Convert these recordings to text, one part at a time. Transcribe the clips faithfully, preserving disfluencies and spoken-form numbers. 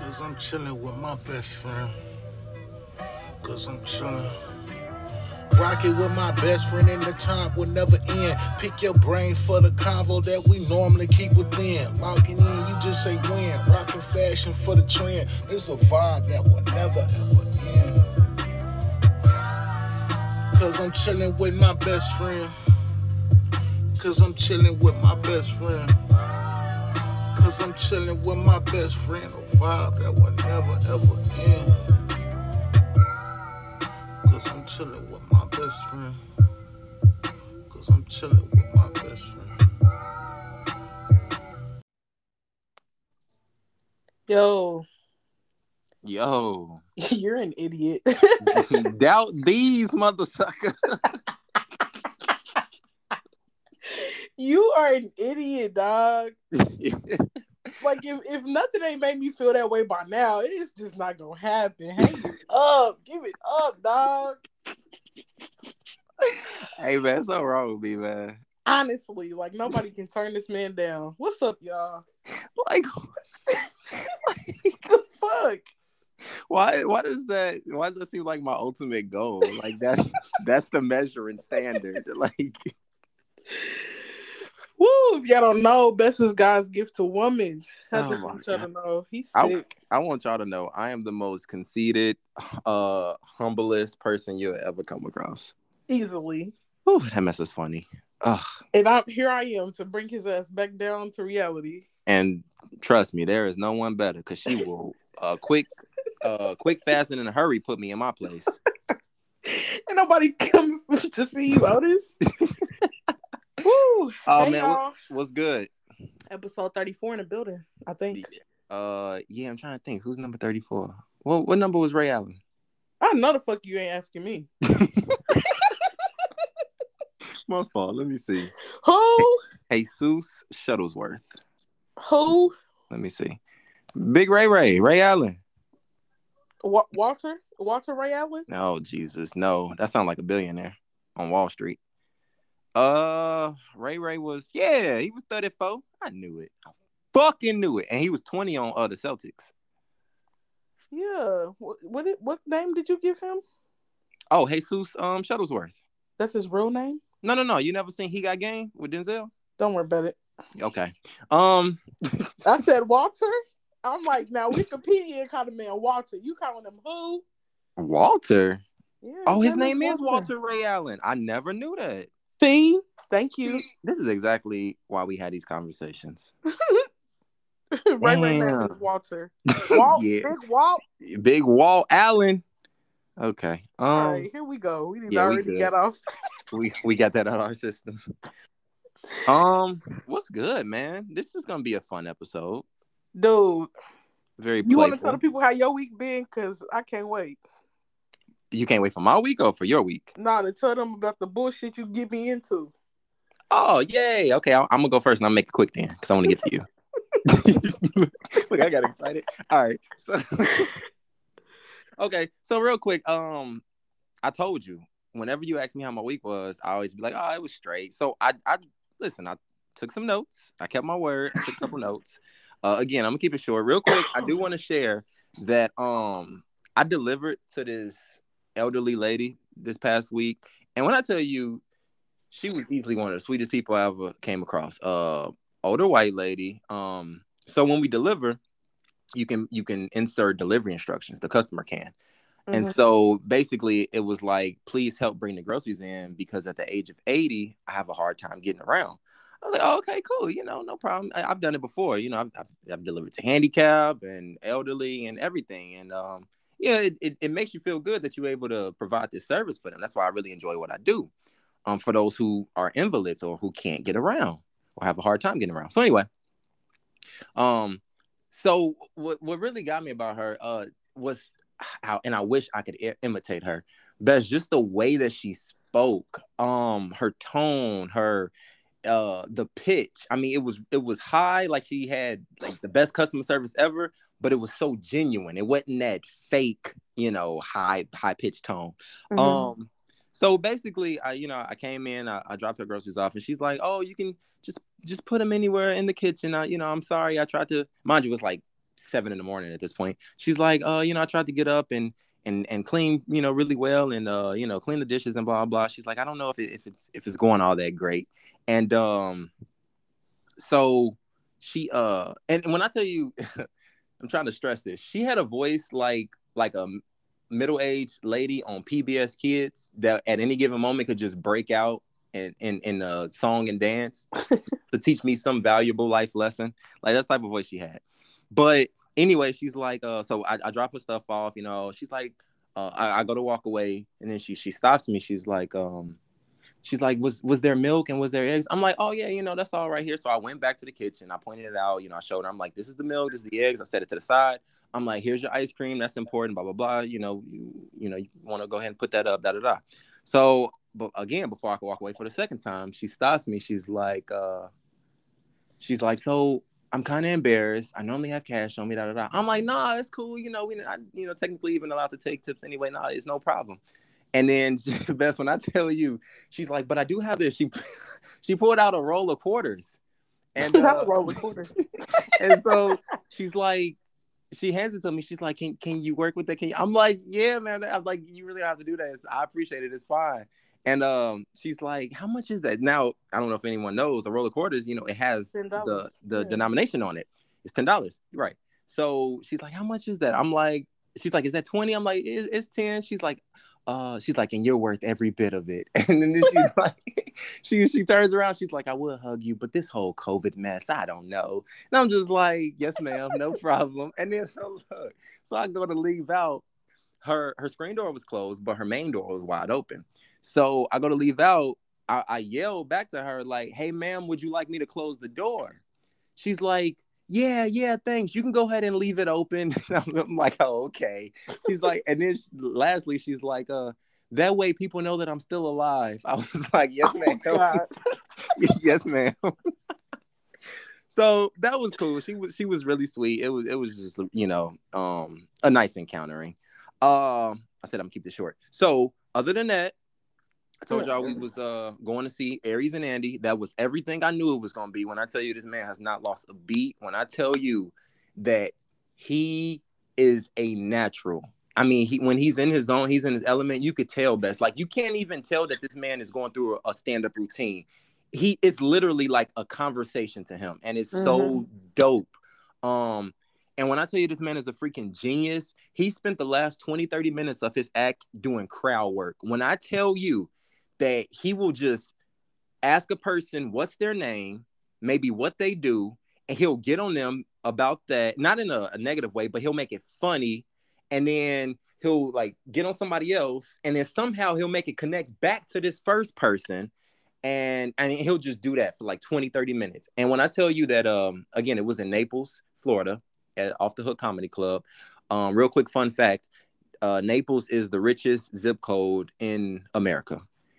Cause I'm chilling with my best friend. Cause I'm chilling. Rocking with my best friend and the time will never end. Pick your brain for the convo that we normally keep within. Logging in, you just say when. Rocking fashion for the trend. It's a vibe that will never ever end. Cause I'm chilling with my best friend. Cause I'm chilling with my best friend. Cause I'm chilling with my best friend. A vibe that will never ever end. Cause I'm chilling with my best friend. Cause I'm chilling with my best friend. Yo, Yo, you're an idiot. doubt these motherfuckers. You are an idiot, dog. Like if, if nothing ain't made me feel that way by now, it is just not gonna happen. Hang it up, give it up, dog. Hey man, it's so wrong with me, man. Honestly, like nobody can turn this man down. What's up, y'all? Like, The fuck? why? Why does that? Why does that seem like my ultimate goal? Like that's that's the measuring standard. Like, Woo! If y'all don't know, best is God's gift to woman. I oh just my want y'all God. to know he's I, sick. I want y'all to know I am the most conceited, uh, humblest person you'll ever come across. Easily. Ooh, that mess is funny. Ugh. And I'm here I am to bring his ass back down to reality. And trust me, there is no one better because she will uh quick, uh, quick, fast, and in a hurry put me in my place. And nobody comes to see you, Otis. Woo! Oh Hey man, y'all. what, what's good? Episode thirty-four in the building, I think. Uh, yeah, I'm trying to think. Who's number thirty-four? What what number was Ray Allen? I know the fuck you ain't asking me. My fault. Let me see. Who? Jesus Shuttlesworth. Who? Let me see. Big Ray Ray. Ray Allen. Wa- Walter? Walter Ray Allen? Oh, Jesus. No. That sounds like a billionaire on Wall Street. Uh, Ray Ray was, yeah, he was thirty-four. I knew it. I fucking knew it. And he was twenty on uh, the Celtics. Yeah. What, what what name did you give him? Oh, Jesus um, Shuttlesworth. That's his real name? No, no, no. You never seen He Got Game with Denzel? Don't worry about it. Okay. Um, I said Walter? I'm like, now Wikipedia called the man Walter. You calling him who? Walter. Yeah, Oh, his name is Walter Ray Allen. I never knew that. See? Thank you. This is exactly why we had these conversations. Ray Ray name is Walter. Walt, Yeah. Big Walt. Big Walt Allen. Okay. Um, All right, here we go. We did yeah, we already good. get off. we we got that out of our system. Um, what's good, man? This is gonna be a fun episode. Dude, Very you want to playful. tell the people how your week been? Because I can't wait. You can't wait for my week or for your week? Nah, to tell them about the bullshit you get me into. Oh, yay. Okay, I'm, I'm gonna go first and I'll make it quick then because I want to get to you. Look, I got excited. All right. So okay, so real quick, um, I told you, whenever you ask me how my week was, I always be like, oh, it was straight. So I I listen, I took some notes. I kept my word. I took a couple notes. Uh, again, I'm gonna keep it short. Real quick, I do want to share that um I delivered to this elderly lady this past week. And when I tell you, she was easily one of the sweetest people I ever came across. Uh, older white lady. Um, so when we deliver, you can you can insert delivery instructions. The customer can. Mm-hmm. And so basically, it was like, please help bring the groceries in because at the age of eighty, I have a hard time getting around. I was like, oh, okay, cool. You know, no problem. I, I've done it before. You know, I've, I've, I've delivered to handicap and elderly and everything. And um, yeah, it, it, it makes you feel good that you're able to provide this service for them. That's why I really enjoy what I do. Um, for those who are invalids or who can't get around or have a hard time getting around. So anyway, um, so what what really got me about her uh was how, and I wish I could I- imitate her. That's just the way that she spoke, um, her tone, her uh the pitch. I mean, it was it was high, like she had like the best customer service ever, but it was so genuine. It wasn't that fake, you know, high high pitched tone. Mm-hmm. Um. So basically, I, you know, I came in, I, I dropped her groceries off, and she's like, "Oh, you can just just put them anywhere in the kitchen." I, you know, I'm sorry, I tried to. Mind you, it was like seven in the morning at this point. She's like, uh, you know, I tried to get up and and and clean, you know, really well, and uh, you know, clean the dishes and blah blah. She's like, I don't know if it, if it's if it's going all that great. And um, so she uh, and when I tell you, I'm trying to stress this. She had a voice like like a middle-aged lady on P B S Kids that at any given moment could just break out in in, in a song and dance to teach me some valuable life lesson. Like that's the type of voice she had. But anyway, she's like, uh, so I, I drop her stuff off, you know. She's like, uh, I, I go to walk away, and then she she stops me. She's like, um, she's like, was was there milk and was there eggs? I'm like, oh yeah, you know, that's all right here. So I went back to the kitchen. I pointed it out, you know, I showed her. I'm like, this is the milk, this is the eggs. I set it to the side. I'm like, here's your ice cream. That's important. Blah blah blah. You know, you, you know, you want to go ahead and put that up. Da da da. So, but again, before I could walk away for the second time, she stops me. She's like, uh, she's like, so I'm kind of embarrassed. I normally have cash on me. Da da da. I'm like, nah, it's cool. You know, we, I, you know, technically even allowed to take tips anyway. Nah, it's no problem. And then best when I tell you, she's like, but I do have this. She she pulled out a roll of quarters, and Not uh, a roll of quarters. and so she's like, she hands it to me. She's like, can can you work with that? Can you? I'm like, yeah, man. I'm like, you really don't have to do that. It's, I appreciate it. It's fine. And um, she's like, how much is that? Now, I don't know if anyone knows, a roll of quarters, you know, it has ten dollars. the the Yeah. denomination on it. It's ten dollars. Right. So she's like, how much is that? I'm like, she's like, is that twenty? I'm like, it's, it's ten. She's like, uh, she's like, and you're worth every bit of it. And then she's like, she she turns around, she's like, I will hug you, but this whole COVID mess, I don't know. And I'm just like, yes, ma'am, no problem. And then so look, so I go to leave out. Her her screen door was closed, but her main door was wide open. So I go to leave out. I, I yell back to her like, hey, ma'am, would you like me to close the door? She's like, yeah, yeah, thanks. You can go ahead and leave it open. I'm, I'm like, oh, okay. She's like, and then she, lastly, she's like, uh, that way people know that I'm still alive. I was like, yes, ma'am. Oh, Yes, ma'am. So that was cool. She was she was really sweet. It was it was just, you know, um, a nice encountering. Um, I said I'm gonna keep this short. So other than that, I told y'all we was uh going to see Aries and Andy. That was everything I knew it was gonna be. When I tell you this man has not lost a beat, when I tell you that he is a natural. I mean, he when he's in his zone, he's in his element. You could tell best. Like you can't even tell that this man is going through a, a stand-up routine. He it's literally like a conversation to him, and it's mm-hmm. so dope. Um, and when I tell you this man is a freaking genius, he spent the last twenty, thirty minutes of his act doing crowd work. When I tell you that he will just ask a person what's their name, maybe what they do, and he'll get on them about that, not in a, a negative way, but he'll make it funny, and then he'll like get on somebody else, and then somehow he'll make it connect back to this first person, and and he'll just do that for like twenty, thirty minutes. And when I tell you that, um, again, it was in Naples, Florida, at Off the Hook Comedy Club. Um, real quick fun fact, uh, Naples is the richest zip code in America.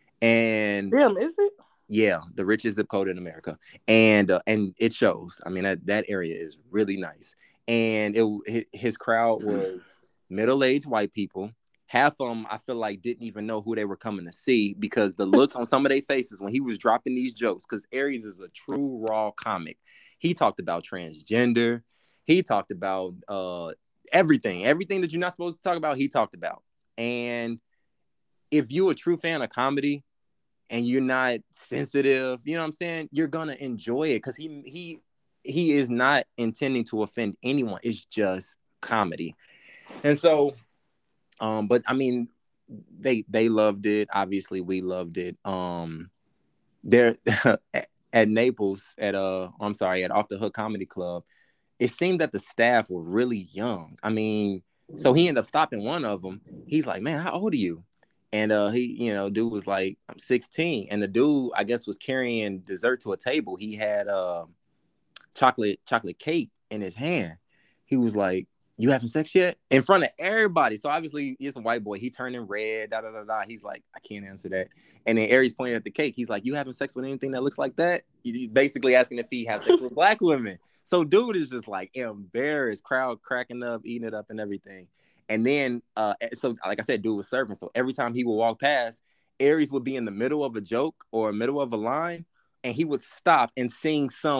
And damn, is it? Yeah, the richest zip code in America, and uh, and it shows. I mean, that, that area is really nice, and it his crowd was middle-aged white people. Half of them, I feel like, didn't even know who they were coming to see because the looks on some of their faces when he was dropping these jokes. Because Aries is a true raw comic. He talked about transgender. He talked about uh, everything, everything that you're not supposed to talk about. He talked about, and if you're a true fan of comedy and you're not sensitive, you know what I'm saying? You're going to enjoy it because he he he is not intending to offend anyone. It's just comedy. And so, um, but I mean, they they loved it. Obviously, we loved it. Um, there at Naples, at uh, I'm sorry, at Off the Hook Comedy Club, it seemed that the staff were really young. I mean, so he ended up stopping one of them. He's like, man, how old are you? And uh, he, you know, dude was like, I'm sixteen. And the dude, I guess, was carrying dessert to a table. He had uh, chocolate chocolate cake in his hand. He was like, you having sex yet? In front of everybody. So obviously, he's a white boy. He turning red, da, da, da, da. He's like, I can't answer that. And then Aries pointed at the cake. He's like, you having sex with anything that looks like that? He's basically asking if he have sex with black women. So dude is just like embarrassed, crowd cracking up, eating it up and everything. And then, uh, so like I said, dude was serving. So every time he would walk past, Aries would be in the middle of a joke or middle of a line, and he would stop and sing some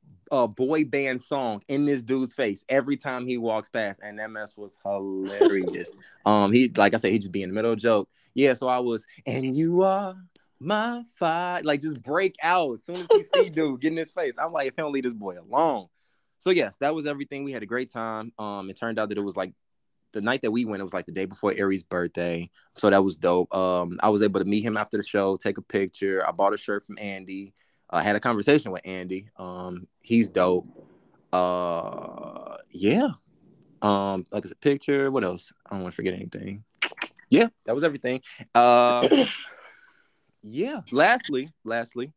a boy band song in this dude's face every time he walks past, and that mess was hilarious. um, he like I said, he just be in the middle of a joke. Yeah, so I was, and you are my fire, like just break out as soon as he see dude get in his face. I'm like, if he don't leave this boy alone. So yes, that was everything. We had a great time. Um, it turned out that it was like the night that we went, it was like the day before Aries' birthday. So that was dope. Um, I was able to meet him after the show, take a picture. I bought a shirt from Andy. I had a conversation with Andy. Um, he's dope. Uh, yeah. Um, like I said, picture. What else? I don't want to forget anything. Yeah, that was everything. Uh, yeah. Lastly, lastly,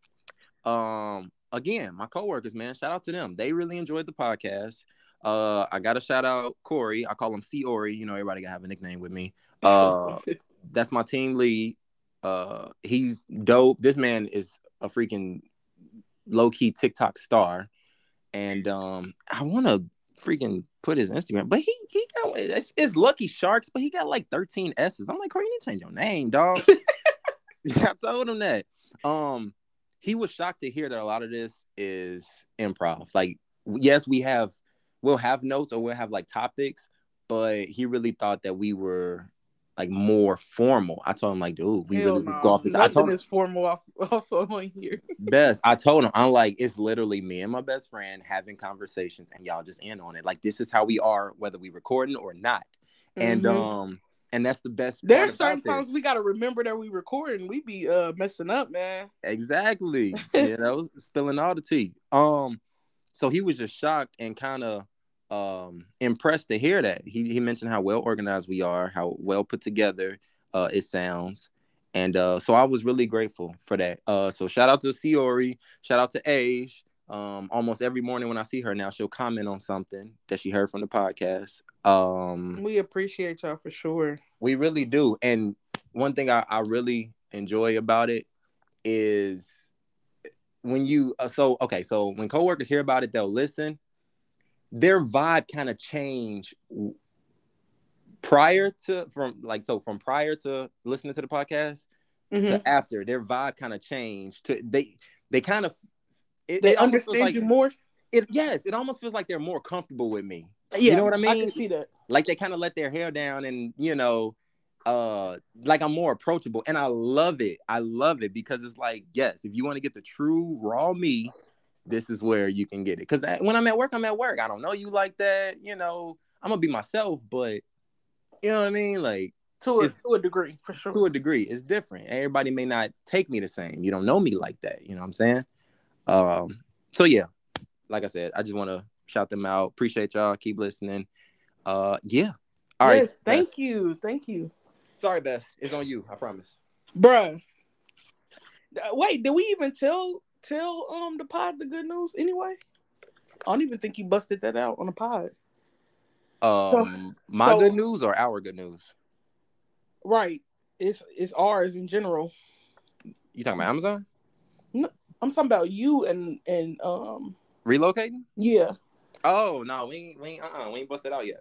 um, again, my coworkers, man, shout out to them. They really enjoyed the podcast. Uh, I got to shout out Corey. I call him C Ori. You know, everybody gotta have a nickname with me. Uh, that's my team lead. Uh, he's dope. This man is a freaking low-key TikTok star, and um I want to freaking put his Instagram, but he he got it's, it's Lucky Sharks, but he got like thirteen S's. I'm like, Corey, you need to change your name, dog. I told him that. Um he was shocked to hear that a lot of this is improv. Like, yes, we have we'll have notes or we'll have like topics, but he really thought that we were like more formal. I told him like, dude, we Hell really no. just go off this. Nothing I told him, is formal off, off on here. best. I told him, I'm like, it's literally me and my best friend having conversations, and y'all just in on it. Like, this is how we are, whether we recording or not. Mm-hmm. And um, and that's the best. There's certain times we gotta remember that we recording. We be uh messing up, man. Exactly. You know, spilling all the tea. Um, so he was just shocked and kind of um impressed to hear that. He he mentioned how well organized we are, how well put together uh it sounds. And uh, so I was really grateful for that. Uh, so shout out to Ciori, shout out to Age. Um, almost every morning when I see her now, she'll comment on something that she heard from the podcast. Um, we appreciate y'all for sure. We really do. And one thing I, I really enjoy about it is when you uh, so okay, so when coworkers hear about it, they'll listen. Their vibe kind of change prior to from like so from prior to listening to the podcast mm-hmm. to after. Their vibe kind of changed to they they kind of it, they it understand like, you more. It yes, it almost feels like they're more comfortable with me. Yeah, you know what I mean? I can see that. Like they kind of let their hair down, and you know, uh, like I'm more approachable, and I love it. I love it because it's like, yes, if you want to get the true raw me, this is where you can get it. Because when I'm at work, I'm at work. I don't know you like that. You know, I'm gonna be myself, but you know what I mean? Like to a, to a degree, for sure. To a degree, it's different. Everybody may not take me the same. You don't know me like that. You know what I'm saying? Um. So yeah, like I said, I just want to shout them out. Appreciate y'all. Keep listening. Uh. Yeah. All yes, right. Thank Bess. you. Thank you. Sorry, Bess. It's on you. I promise. Bruh. Wait, did we even tell tell um the pod the good news anyway? I don't even think you busted that out on the pod. Um, so, my so, good news or our good news? Right. It's it's ours in general. You talking about Amazon? No, I'm talking about you and and um relocating. Yeah. Oh no, we ain't we ain't uh uh we ain't busted out yet.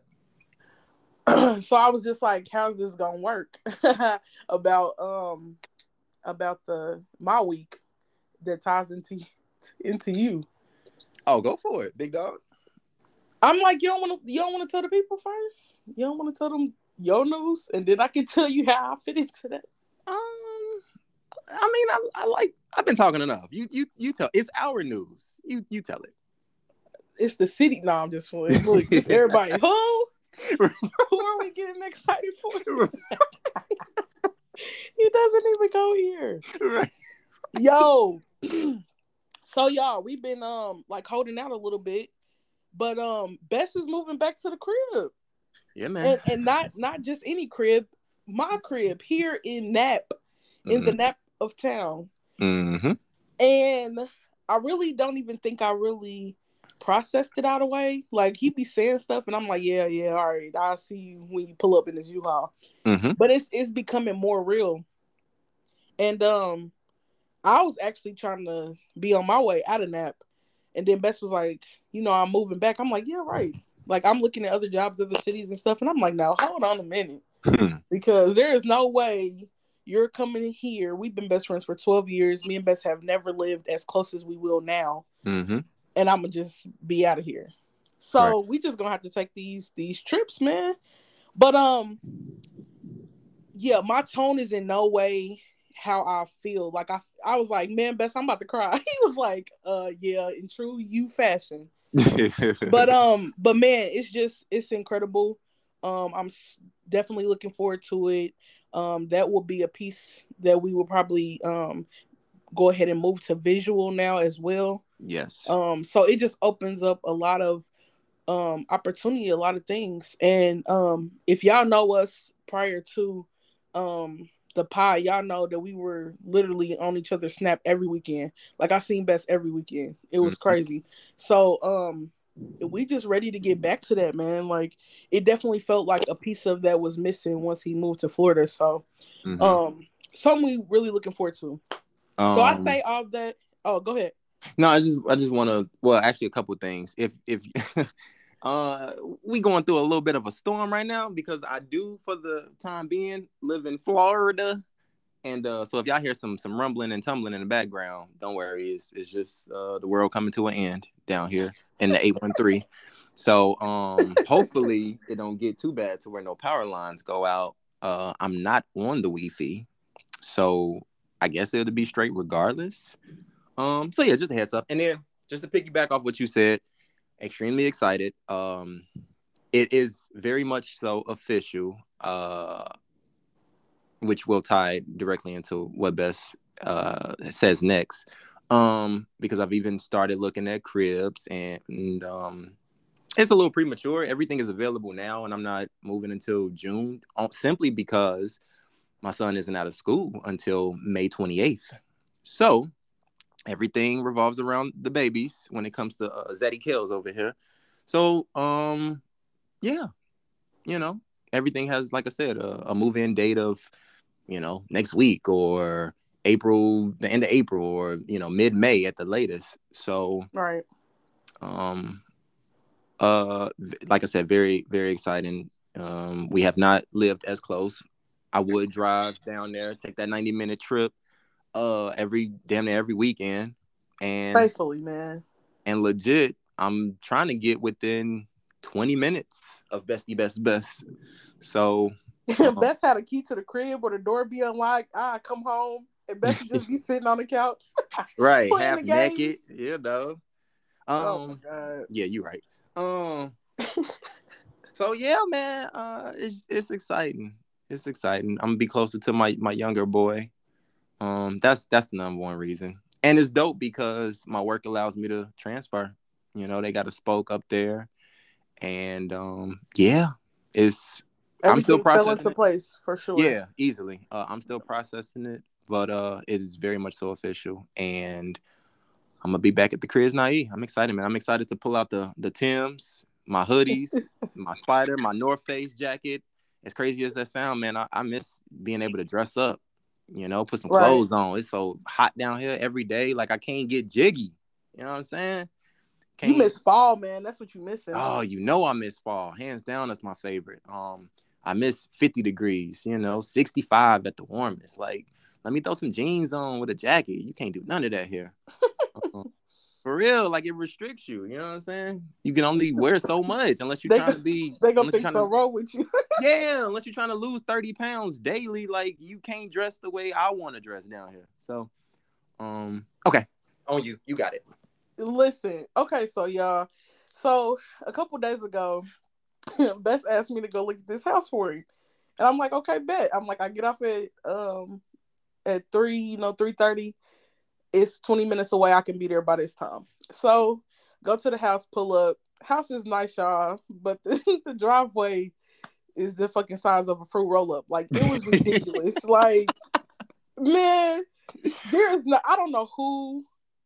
So I was just like, how's this gonna work? about um about the my week that ties into into you. Oh, go for it, big dog. I'm like, you don't want to you don't want to tell the people first? You don't want to tell them your news, and then I can tell you how I fit into that. Um, I mean, I, I like I've been talking enough. You you you tell. It's our news. You you tell it. It's the city. No, I'm just playing. Look, everybody, who who are we getting excited for? He doesn't even go here. Right. Yo, so y'all, we've been um like holding out a little bit, but um Bess is moving back to the crib. Yeah, man, and, and not not just any crib, my crib here in Nap, mm-hmm. in the Nap of town. Mm-hmm. And I really don't even think I really processed it out of way. Like he be saying stuff, and I'm like, yeah, yeah, all right, I'll see you when you pull up in this U-Haul. Mm-hmm. But it's it's becoming more real. And um, I was actually trying to be on my way out of Nap, and then Bess was like, you know, I'm moving back. I'm like, yeah, right. Like I'm looking at other jobs, other cities and stuff, and I'm like, now hold on a minute, because there is no way you're coming here. We've been best friends for twelve years. Me and Bess have never lived as close as we will now. Mm-hmm. and I'm gonna just be out of here. So Right. we just gonna have to take these these trips, man. But um, yeah, my tone is in no way how I feel. Like I, I was like, man, Bess, I'm about to cry. He was like, uh, yeah, in true you fashion. But um, but man, it's just it's incredible. Um, I'm definitely looking forward to it. Um, that will be a piece that we will probably um go ahead and move to visual now as well. Yes. Um, so it just opens up a lot of um opportunity, a lot of things. And um, if y'all know us prior to um the pie, y'all know that we were literally on each other's snap every weekend. Like I seen Best every weekend. It was mm-hmm. crazy. So um we just ready to get back to that, man. Like it definitely felt like a piece of that was missing once he moved to Florida. So mm-hmm. um something we really looking forward to. Um, so I say all that. Oh, go ahead. No, I just I just want to. Well, actually, a couple of things. If if uh we going through a little bit of a storm right now because I do for the time being live in Florida, and uh, so if y'all hear some some rumbling and tumbling in the background, don't worry. It's it's just uh, the world coming to an end down here in the eight one three. So um hopefully it don't get too bad to where no power lines go out. Uh, I'm not on the Wi-Fi, so I guess it'll be straight regardless. Um, so yeah, just a heads up. And then just to piggyback off what you said, extremely excited. Um, it is very much so official, uh, which will tie directly into what Bess uh, says next. Um, because I've even started looking at cribs, and, and um, it's a little premature. Everything is available now, and I'm not moving until June, simply because my son isn't out of school until May twenty-eighth. So everything revolves around the babies when it comes to uh, Zaddy Kills over here. So, um, yeah, you know, everything has, like I said, a, a move-in date of, you know, next week or April, the end of April, or, you know, mid-May at the latest. So, right. Um, uh, like I said, very, very exciting. Um, we have not lived as close. I would drive down there, take that ninety minute trip. Uh, every damn near every weekend, and faithfully, man, and legit, I'm trying to get within twenty minutes of Bestie Best Best. So, um, Best had a key to the crib or the door be unlocked. I come home and Best just be sitting on the couch, right, half naked, yeah, though. Um, oh my God, yeah, you're right. Um, so yeah, man, uh, it's it's exciting. It's exciting. I'm gonna be closer to my my younger boy. Um, that's that's the number one reason, and it's dope because my work allows me to transfer. You know, they got a spoke up there, and um, yeah, it's everything I'm still processing fell into it. place for sure. Yeah, easily. Uh, I'm still processing it, but uh, it is very much so official, and I'm gonna be back at the cribs naive. I'm excited, man. I'm excited to pull out the the Timbs, my hoodies, my Spider, my North Face jacket. As crazy as that sound, man, I, I miss being able to dress up. You know, put some clothes right. on. It's so hot down here every day. Like, I can't get jiggy. You know what I'm saying? Can't... You miss fall, man. That's what you missing. Oh, you know I miss fall. Hands down, that's my favorite. Um, I miss fifty degrees, you know, sixty-five at the warmest. Like, let me throw some jeans on with a jacket. You can't do none of that here. uh, for real, like, it restricts you. You know what I'm saying? You can only wear so much unless you're trying go, to be... They gonna think something to, wrong with you. Yeah, unless you're trying to lose thirty pounds daily, like, you can't dress the way I want to dress down here. So, um, okay. On you. You got it. Listen. Okay, so, y'all. So, a couple days ago, Bess asked me to go look at this house for him. And I'm like, okay, bet. I'm like, I get off at um at three, you know, three thirty. It's twenty minutes away. I can be there by this time. So, go to the house, pull up. House is nice, y'all, but the, the driveway is the fucking size of a fruit roll-up. Like, it was ridiculous. Like, man, there is no, I don't know who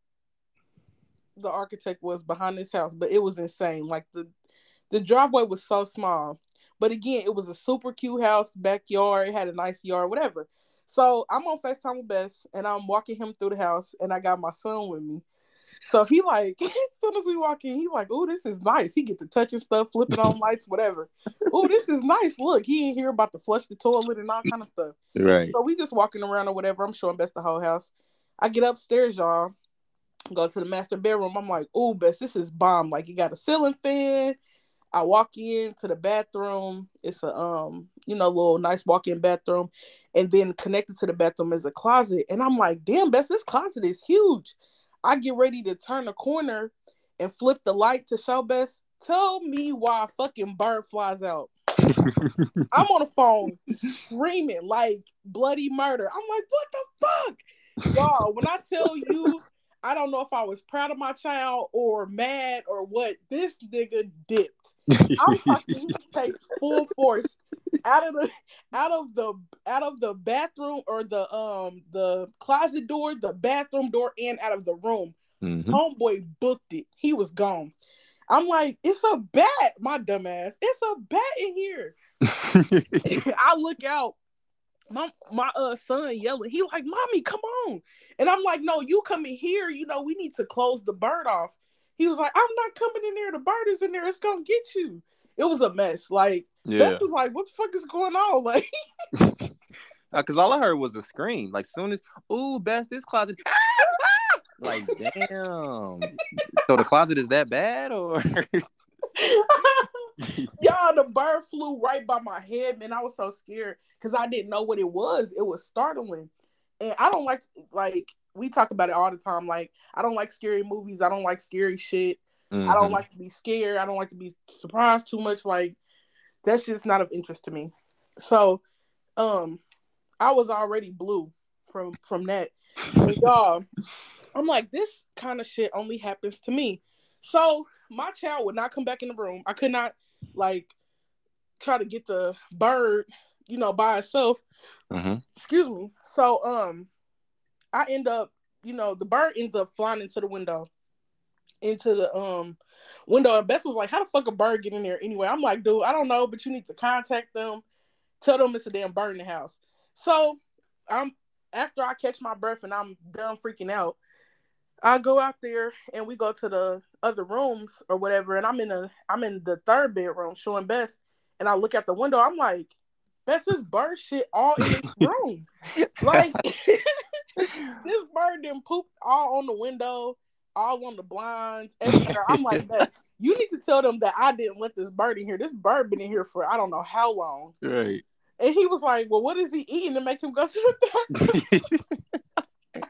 the architect was behind this house, but it was insane. Like, the, the driveway was so small. But again, it was a super cute house, backyard. It had a nice yard, whatever. So, I'm on FaceTime with Bess, and I'm walking him through the house, and I got my son with me. So he like, as soon as we walk in, he like, oh, this is nice. He get to touching stuff, flipping on lights, whatever. Oh, this is nice. Look, he ain't here about to flush the toilet and all kind of stuff. Right. So we just walking around or whatever. I'm showing Bess the whole house. I get upstairs, y'all. Go to the master bedroom. I'm like, oh, best, this is bomb. Like, you got a ceiling fan. I walk in to the bathroom. It's a um, you know, little nice walk-in bathroom, and then connected to the bathroom is a closet. And I'm like, damn, best, this closet is huge. I get ready to turn the corner and flip the light to show best. Tell me why a fucking bird flies out. I'm on the phone screaming like bloody murder. I'm like, what the fuck? Y'all, when I tell you, I don't know if I was proud of my child or mad or what. This nigga dipped. I'm talking, he takes full force out of the out of the out of the bathroom or the um the closet door, the bathroom door, and out of the room. Mm-hmm. Homeboy booked it. He was gone. I'm like, it's a bat, my dumb ass. It's a bat in here. I look out. My my uh son yelling. He like, mommy, come on. And I'm like, no, you come in here. You know, we need to close the bird off. He was like, I'm not coming in there. The bird is in there. It's gonna get you. It was a mess. Like, yeah. Beth was like, what the fuck is going on? Like, because all I heard was a scream. Like, soon as, ooh, Beth, this closet. Like, damn. So the closet is that bad, or? Y'all, the bird flew right by my head, man. I was so scared because I didn't know what it was. It was startling. And I don't like, like, we talk about it all the time. Like, I don't like scary movies. I don't like scary shit. Mm-hmm. I don't like to be scared. I don't like to be surprised too much. Like, that's just not of interest to me. So, um, I was already blue from, from that. And y'all, I'm like, this kind of shit only happens to me. So my child would not come back in the room. I could not, like, try to get the bird, you know, by itself. Mm-hmm. Excuse me. So um, I end up, you know, the bird ends up flying into the window, into the um window. And Bess was like, how the fuck a bird get in there anyway? I'm like, dude, I don't know, but you need to contact them. Tell them it's a damn bird in the house. So I'm, after I catch my breath and I'm done freaking out, I go out there and we go to the other rooms or whatever. And I'm in a, I'm in the third bedroom showing Bess. And I look out the window. I'm like, Bess, this bird shit all in its room. Like, this bird didn't poop all on the window, all on the blinds, everywhere. I'm like, Bess, you need to tell them that I didn't let this bird in here. This bird been in here for I don't know how long. Right. And he was like, well, what is he eating to make him go to the bathroom?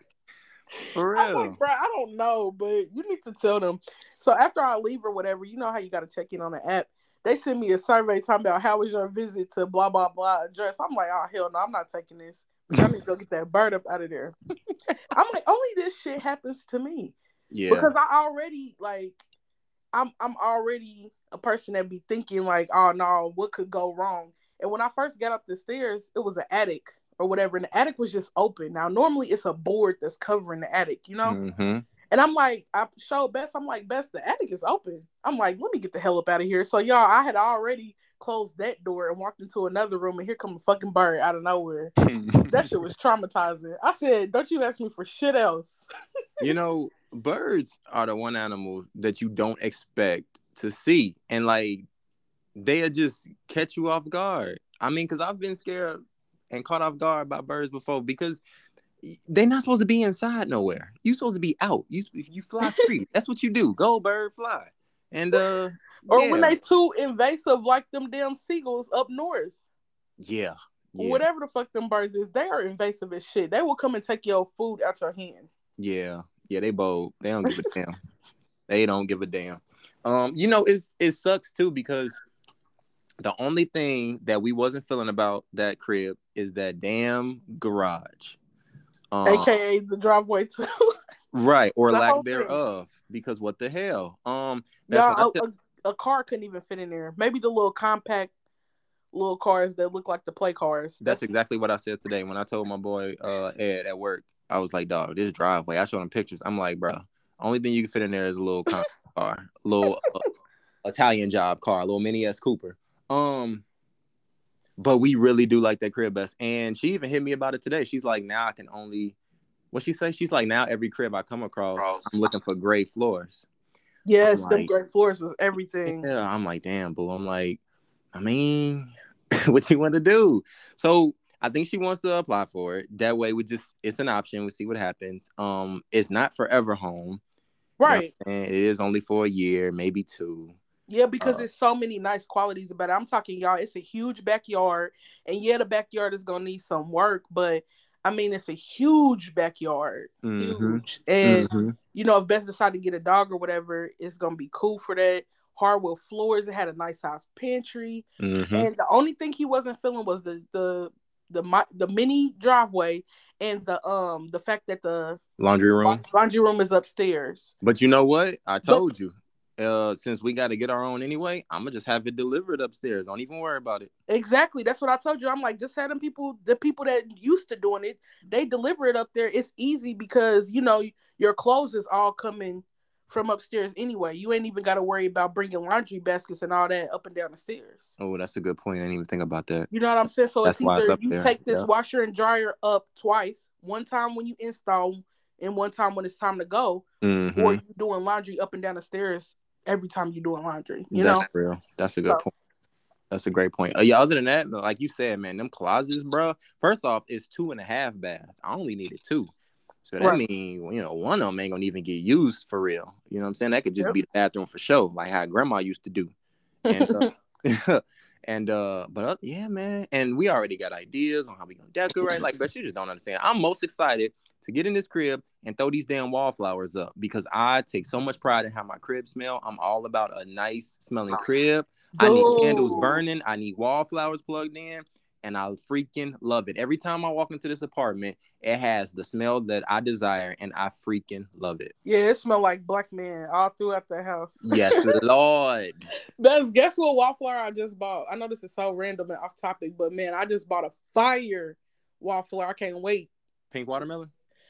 For real. I'm like, bro, I don't know, but you need to tell them. So after I leave or whatever, you know how you got to check in on the app. They send me a survey talking about how was your visit to blah, blah, blah address. I'm like, oh, hell no, I'm not taking this. I need to go get that bird up out of there. I'm like, only this shit happens to me. Yeah. Because I already, like, I'm I'm already a person that be thinking, like, oh, no, what could go wrong? And when I first got up the stairs, it was an attic or whatever. And the attic was just open. Now, normally it's a board that's covering the attic, you know? Mm-hmm. And I'm like, I showed Bess, I'm like, Bess, the attic is open. I'm like, let me get the hell up out of here. So, y'all, I had already closed that door and walked into another room, and here come a fucking bird out of nowhere. That shit was traumatizing. I said, don't you ask me for shit else. You know, birds are the one animal that you don't expect to see. And, like, they'll just catch you off guard. I mean, because I've been scared and caught off guard by birds before, because they're not supposed to be inside nowhere. You're supposed to be out. You you fly free. That's what you do. Go, bird, fly. And uh, or yeah. when they too invasive, like them damn seagulls up north. Yeah. yeah. Whatever the fuck them birds is, they are invasive as shit. They will come and take your food out your hand. Yeah. Yeah, they bold. They don't give a damn. They don't give a damn. Um, you know, it's it sucks too, because the only thing that we wasn't feeling about that crib is that damn garage. Um, A K A the driveway too. Right, or the lack thereof. Thing. Because what the hell? Um, yeah, a, t- a, a car couldn't even fit in there. Maybe the little compact little cars that look like the play cars. That's, That's exactly what I said today when I told my boy uh, Ed at work. I was like, dog, this driveway. I showed him pictures. I'm like, bro, only thing you can fit in there is a little car, a little uh, Italian job car, a little mini S Cooper. Um, but we really do like that crib best. And she even hit me about it today. She's like, now I can only, what she say? She's like, now every crib I come across, Cross. I'm looking for gray floors. Yes, like, them gray floors was everything. Yeah, I'm like, damn, boo. I'm like, I mean, what you want to do? So I think she wants to apply for it. That way, we just it's an option. We see what happens. Um, it's not forever home. Right. You know, it is only for a year, maybe two. Yeah, because Uh, there's so many nice qualities about it. I'm talking, y'all, it's a huge backyard. And yeah, the backyard is going to need some work. But, I mean, it's a huge backyard. mm-hmm, Huge. And, mm-hmm. you know, if Bess decided to get a dog or whatever, it's going to be cool for that. Hardwood floors. It had a nice house pantry. Mm-hmm. And the only thing he wasn't feeling was the the the, the mini driveway and the um the fact that the laundry room laundry room is upstairs. But you know what? I told but, you. Uh, since we got to get our own anyway, I'm gonna just have it delivered upstairs. Don't even worry about it. Exactly. That's what I told you. I'm like, just have them people, the people that used to doing it, they deliver it up there. It's easy because, you know, your clothes is all coming from upstairs anyway. You ain't even got to worry about bringing laundry baskets and all that up and down the stairs. Oh, that's a good point. I didn't even think about that. You know what I'm saying? So that's it's either it's you there. take this yep. washer and dryer up twice, one time when you install and one time when it's time to go, mm-hmm. or you doing laundry up and down the stairs every time you're doing laundry. You that's know? real. That's a good so, point. That's a great point. Uh, yeah, other than that, like you said, man, them closets, bro. First off, it's two and a half baths. I only needed two. So that right. means, you know, one of them ain't gonna even get used for real. You know what I'm saying? That could just yep. be the bathroom for show, like how grandma used to do. And, uh, and uh, but uh, yeah, man. And we already got ideas on how we gonna decorate. Like, but you just don't understand. I'm most excited to get in this crib and throw these damn wallflowers up because I take so much pride in how my crib smell. I'm all about a nice smelling crib. Dude. I need candles burning. I need wallflowers plugged in. And I freaking love it. Every time I walk into this apartment, it has the smell that I desire, and I freaking love it. Yeah, it smells like black man all throughout the house. Yes, Lord. That's guess what wallflower I just bought. I know this is so random and off topic, but man, I just bought a fire wallflower. I can't wait. Pink watermelon?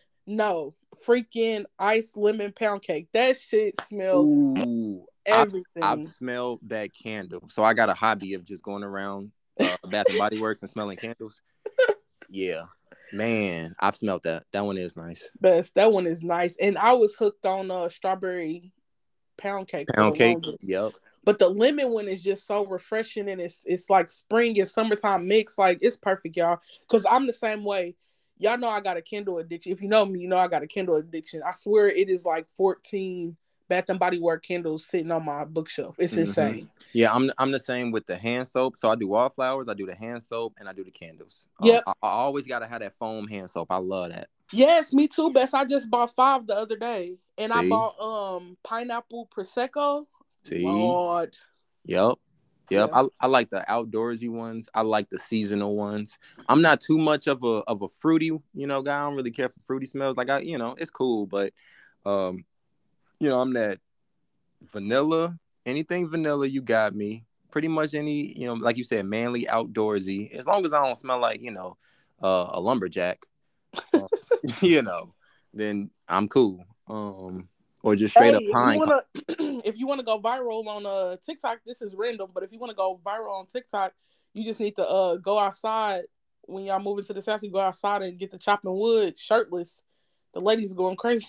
No, freaking iced lemon pound cake. That shit smells Ooh, everything. I've, I've smelled that candle, so I got a hobby of just going around. Uh, Bath and Body Works and smelling candles. Yeah, man, I've smelled that. That one is nice. Best. That one is nice. And I was hooked on uh strawberry pound cake. Pound cake. Yep. But the lemon one is just so refreshing, and it's it's like spring and summertime mix. Like it's perfect, y'all. Because I'm the same way. Y'all know I got a Kindle addiction. If you know me, you know I got a Kindle addiction. I swear it is like fourteen Bath and Body Works candles sitting on my bookshelf. It's mm-hmm. insane. Yeah, I'm I'm the same with the hand soap. So I do wallflowers, I do the hand soap, and I do the candles. Yep. Um, I, I always gotta have that foam hand soap. I love that. Yes, me too, Bess. I just bought five the other day, and See? I bought um pineapple prosecco. See, Lord. Yep. Yep. Yeah. I, I like the outdoorsy ones. I like the seasonal ones. I'm not too much of a of a fruity, you know, guy. I don't really care for fruity smells. Like I, you know, it's cool, but um. You know, I'm that vanilla, anything vanilla, you got me. Pretty much any, you know, like you said, manly, outdoorsy. As long as I don't smell like, you know, uh, a lumberjack, uh, you know, then I'm cool. Um, or just straight hey, up pine. If you, wanna, if you want to go viral on uh, TikTok, this is random, but if you want to go viral on TikTok, you just need to uh, go outside. When y'all move into the house, you go outside and get the chopping wood shirtless. The ladies going crazy.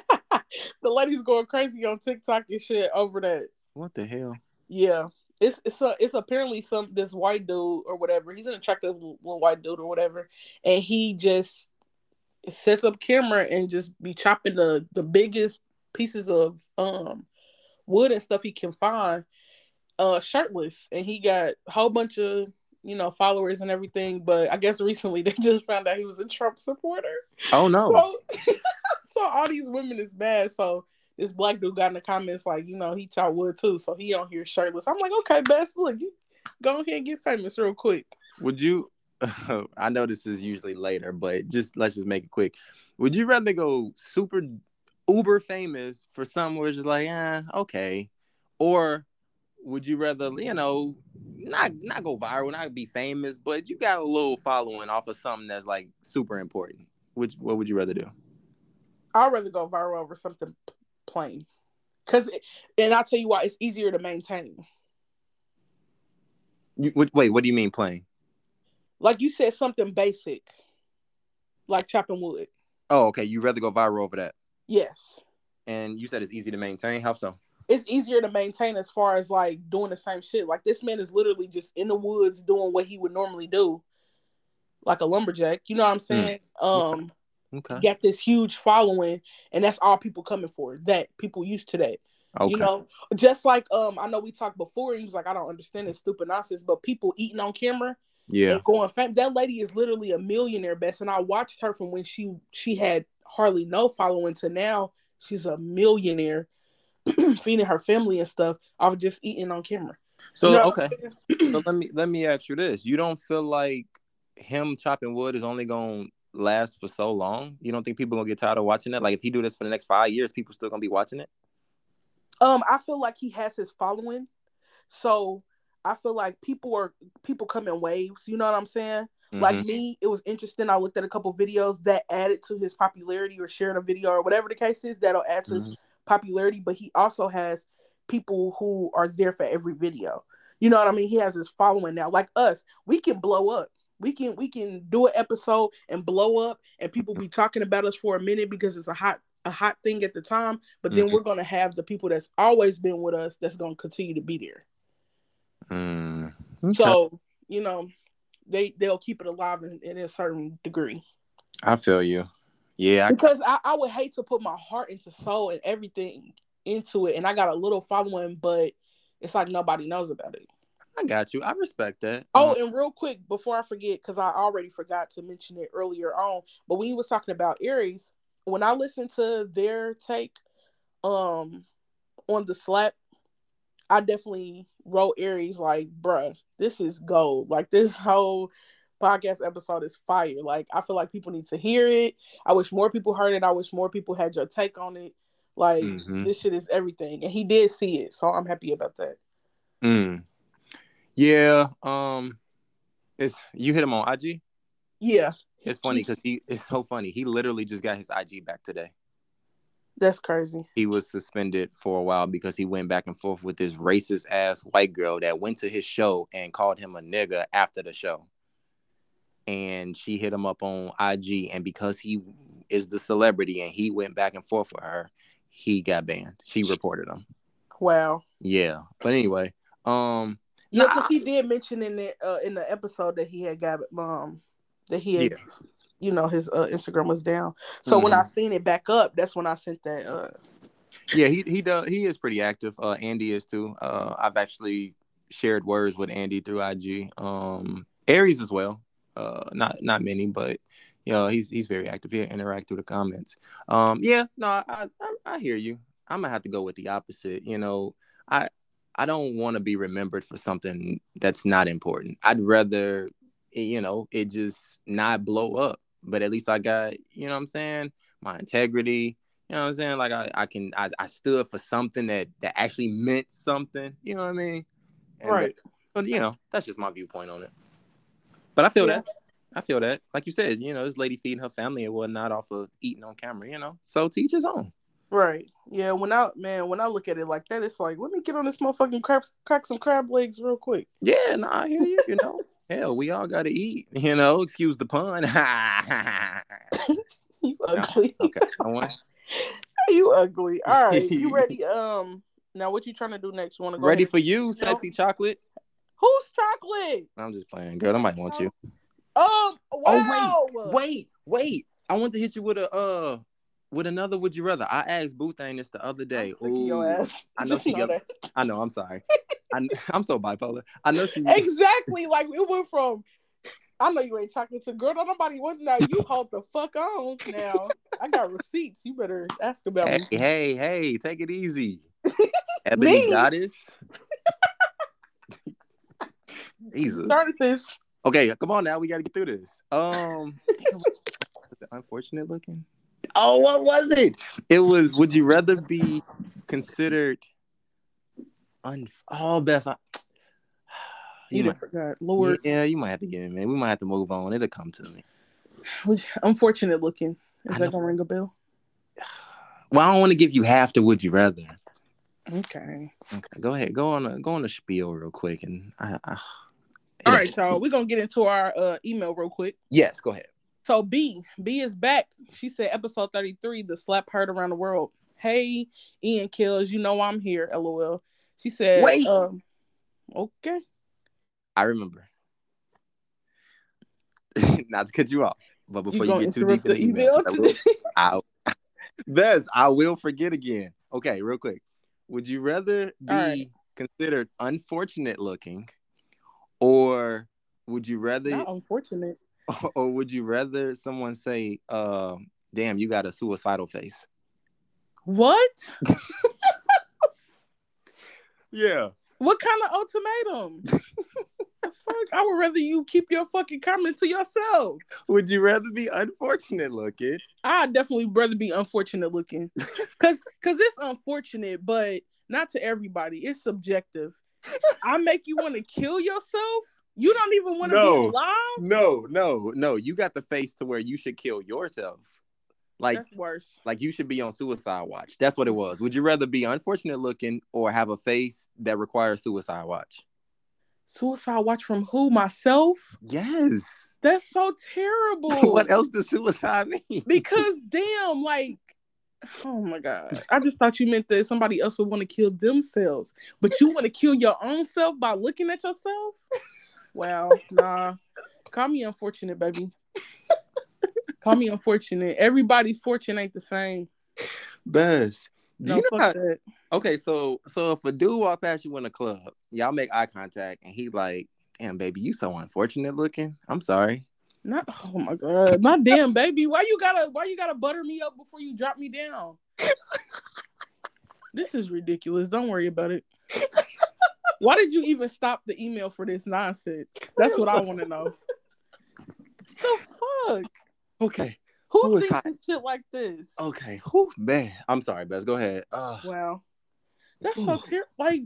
The ladies going crazy on TikTok and shit over that. What the hell? Yeah, it's it's a, it's apparently some this white dude or whatever. He's an attractive little white dude or whatever, and he just sets up camera and just be chopping the the biggest pieces of um wood and stuff he can find, uh, shirtless, and he got a whole bunch of you know followers and everything. But I guess recently they just found out he was a Trump supporter. Oh no. So, So all these women is bad. So this black dude got in the comments like, you know, he chop wood too. So he on here shirtless. I'm like, okay, best look, you go ahead and get famous real quick. Would you? Uh, I know this is usually later, but just let's just make it quick. Would you rather go super uber famous for something where it's just like, ah, eh, okay, or would you rather, you know, not not go viral, not be famous, but you got a little following off of something that's like super important? Which what would you rather do? I'd rather go viral over something plain. Cause, and I'll tell you why, it's easier to maintain. You, wait, what do you mean plain? Like you said, something basic. Like chopping wood. Oh, okay. You'd rather go viral over that? Yes. And you said it's easy to maintain? How so? It's easier to maintain as far as like doing the same shit. Like this man is literally just in the woods doing what he would normally do. like a lumberjack. You know what I'm saying? Mm. Um, okay. Got this huge following, and that's all people coming for. That people used to that. Okay. You know, just like um, I know we talked before. He was like, I don't understand this stupid nonsense, but people eating on camera, yeah, and going fam- that lady is literally a millionaire, Best. And I watched her from when she she had hardly no following to now she's a millionaire, feeding her family and stuff off just eating on camera. So you know okay, so let me let me ask you this: you don't feel like him chopping wood is only gonna last for so long? You don't think people gonna get tired of watching it? Like if he do this for the next five years, people still gonna be watching it? Um, I feel like he has his following, so I feel like people are people come in waves. You know what I'm saying? Mm-hmm. Like me, it was interesting. I looked at a couple videos that added to his popularity, or shared a video, or whatever the case is, that'll add to mm-hmm. his popularity. But he also has people who are there for every video. You know what I mean? He has his following now. Like us, we can blow up. We can we can do an episode and blow up, and people be talking about us for a minute because it's a hot a hot thing at the time. But then mm-hmm. we're gonna have the people that's always been with us that's gonna continue to be there. Mm, okay. So you know, they they'll keep it alive in, in a certain degree. I feel you. Yeah, I... because I, I would hate to put my heart into soul and everything into it, and I got a little following, but it's like nobody knows about it. I got you. I respect that. Oh, um, and real quick, before I forget, because I already forgot to mention it earlier on, but when you was talking about Aries, when I listened to their take um on the slap, I definitely wrote Aries like, bruh, this is gold. Like, this whole podcast episode is fire. Like, I feel like people need to hear it. I wish more people heard it. I wish more people had your take on it. Like, mm-hmm. this shit is everything. And he did see it, so I'm happy about that. Mm. Yeah, um, it's you hit him on I G? Yeah. It's funny because he it's so funny. He literally just got his I G back today. That's crazy. He was suspended for a while because he went back and forth with this racist ass white girl that went to his show and called him a nigga after the show. And she hit him up on I G, and because he is the celebrity and he went back and forth with her, he got banned. She reported him. Wow. Yeah, but anyway, um. Yeah, because nah. he did mention in the uh, in the episode that he had got um that he had, yeah. you know, his uh, Instagram was down. So mm-hmm. when I seen it back up, that's when I sent that. Uh... Yeah, he he does. He is pretty active. Uh, Andy is too. Uh, I've actually shared words with Andy through I G. Um, Aries as well. Uh, not not many, but you know, he's he's very active. He interact through the comments. Um, yeah, no, I, I I hear you. I'm gonna have to go with the opposite. You know, I. I don't want to be remembered for something that's not important. I'd rather, you know, it just not blow up. But at least I got, you know what I'm saying, my integrity. You know what I'm saying? Like I, I can, I, I stood for something that, that actually meant something. You know what I mean? And right. That, but, you know, that's just my viewpoint on it. But I feel yeah. that. I feel that. Like you said, you know, this lady feeding her family and whatnot off of eating on camera, you know. So to each his own. Right. Yeah, when I man, when I look at it like that, it's like, let me get on this motherfucking crab, crack some crab legs real quick. Yeah, no, I hear you, you know. Hell, we all gotta eat, you know, excuse the pun. You ugly. No, okay. I want... You ugly. All right. You ready? Um now what you trying to do next? You wanna go ready for you, sexy chocolate? Who's chocolate? I'm just playing, girl. I might want you. Um wow. Oh wait, wait, wait. I want to hit you with a uh With another would you rather? I asked Boothang this the other day. I'm sick of your ass. I know Just she know got, I know, I'm sorry. I, I'm so bipolar. I know she exactly like it went from I know you ain't chocolate to girl. Don't nobody want now. You hold the fuck on now. I got receipts. You better ask about hey, me. Hey, hey, take it easy. Ebony Goddess. Jesus. Started this. Okay, come on now. We gotta get through this. Um unfortunate looking. Oh, what was it? It was, would you rather be considered un- oh, best. I- you you might, forgot. Lord. Yeah, you might have to get it, man. We might have to move on. It'll come to me. Unfortunate looking. Is I that know. Gonna ring a bell? Well, I don't want to give you half the would you rather. Okay. Okay. Go ahead. Go on a go on a spiel real quick, and I. I all right, y'all. We're gonna get into our uh, email real quick. Yes, go ahead. So B, B is back. She said episode thirty-three, the slap heard around the world. Hey, Ian Kills, you know I'm here, LOL. She said, wait. Um, okay. I remember. not to cut you off, but before You you, gonna get too deep interrupt in the the email, email I will, I, Bess, I will forget again. Okay, real quick. Would you rather be right. considered unfortunate looking, or would you rather, Not unfortunate. or would you rather someone say, uh, "Damn, you got a suicidal face"? What? Yeah. What kind of ultimatum? The fuck? I would rather you keep your fucking comment to yourself. Would you rather be unfortunate looking? I'd definitely rather be unfortunate looking. Cause cause it's unfortunate, but not to everybody. It's subjective. I make you want to kill yourself? You don't even want to No. be alive? No, no, no. You got the face to where you should kill yourself. Like, That's worse. like you should be on suicide watch. That's what it was. Would you rather be unfortunate looking or have a face that requires suicide watch? Suicide watch from who? Myself? Yes. That's so terrible. What else does suicide mean? Because damn, like, oh my God. I just thought you meant that somebody else would want to kill themselves. But you want to kill your own self by looking at yourself? Wow, nah. Call me unfortunate, baby. Call me unfortunate. Everybody's fortune ain't the same. Best. Do No, you know fuck how, that. okay, so so if a dude walk past you in a club, y'all make eye contact, and he like, "Damn, baby, you so unfortunate looking. I'm sorry." Not oh my God. Not damn baby. Why you gotta why you gotta butter me up before you drop me down? This is ridiculous. Don't worry about it. Why did you even stop the email for this nonsense? That's what I want to know. The fuck? Okay. Who, Who is thinks hot? of shit like this? Okay. Whew, man. I'm sorry, Bess. Go ahead. Uh, Wow. That's so terrible. Like,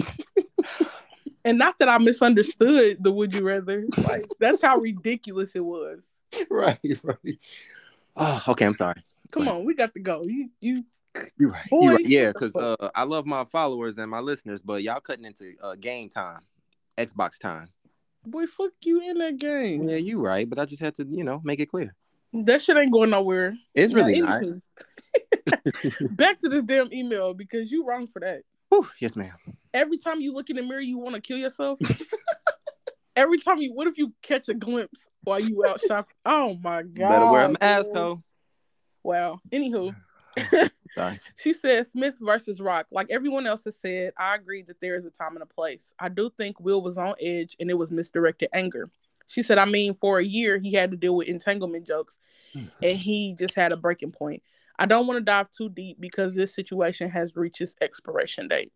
and not that I misunderstood the would you rather. Like, that's how ridiculous it was. right, right. Oh, okay. I'm sorry. Come on, we got to go. You, you, You're right. boy, You're right. Yeah, what the because fuck? uh, I love my followers and my listeners, but y'all cutting into uh, game time, Xbox time. Boy, fuck you in that game. Yeah, you right. But I just had to, you know, make it clear. That shit ain't going nowhere. It's really Now, not. anywho, back to this damn email because you wrong for that. Whew, yes, ma'am. Every time you look in the mirror, you want to kill yourself. Every time you, what if you catch a glimpse while you out shopping? Oh my God. Better wear a mask, man. though. Wow. Anywho. Sorry. She said Smith versus Rock. Like everyone else has said, I agree that there is a time and a place. I do think Will was on edge and it was misdirected anger. She said, I mean, for a year, he had to deal with entanglement jokes and he just had a breaking point. I don't want to dive too deep because this situation has reached its expiration date.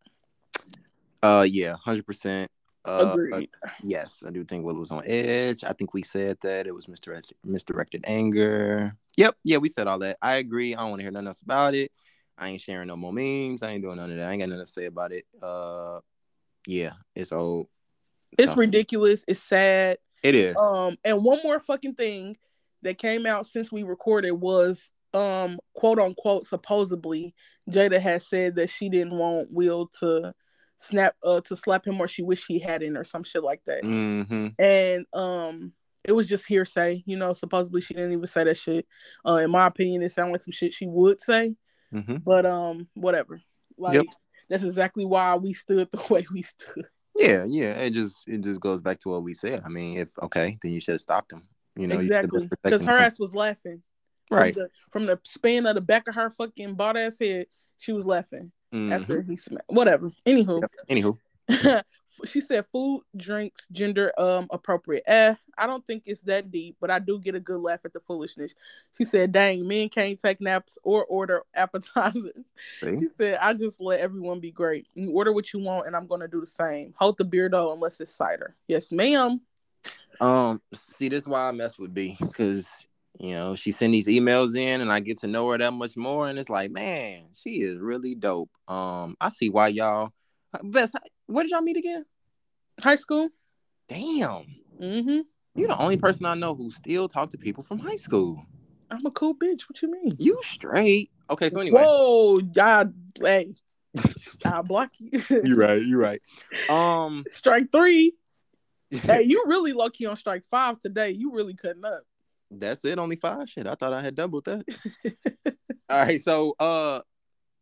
Uh, yeah, one hundred percent. Uh, Agreed. Uh, yes, I do think Will was on edge. I think we said that it was misdirected, misdirected anger. Yep, yeah, we said all that. I agree. I don't want to hear nothing else about it. I ain't sharing no more memes. I ain't doing none of that. I ain't got nothing to say about it. Uh, yeah, it's old. It's tough. ridiculous. It's sad. It is. Um, and one more fucking thing that came out since we recorded was, um, quote unquote, supposedly Jada has said that she didn't want Will to snap, uh, to slap him, or she wished he hadn't, or some shit like that. Mm-hmm. And um, it was just hearsay. You know, supposedly she didn't even say that shit. Uh, in my opinion, it sounded like some shit she would say. Mm-hmm. But um, whatever. Like Yep. That's exactly why we stood the way we stood. Yeah, yeah. It just it just goes back to what we said. I mean, if okay, then you should have stopped him. You know, Exactly, because her ass was laughing. Right. From the, from the span of the back of her fucking bald ass head, she was laughing mm-hmm. after he smacked. Whatever. Anywho. Yep. Anywho. She said food, drinks, gender um appropriate. Eh, I don't think it's that deep, but I do get a good laugh at the foolishness. She said, dang, men can't take naps or order appetizers. See? She said, I just let everyone be great. You order what you want and I'm gonna do the same. Hold the beardo unless it's cider. Yes, ma'am. Um, see, this is why I mess with B, because you know, she send these emails in and I get to know her that much more, and it's like, man, she is really dope. Um, I see why y'all Best, where did y'all meet again? High school. Damn. Mm-hmm. You're the only person I know who still talk to people from high school. I'm a cool bitch. What you mean? You straight. Okay, so anyway. Whoa, y'all, hey. I'll block you. You're right, you're right. Um, strike three. Hey, you really lucky on strike five today. You really cutting up. That's it, only five? Shit, I thought I had doubled that. All right, so uh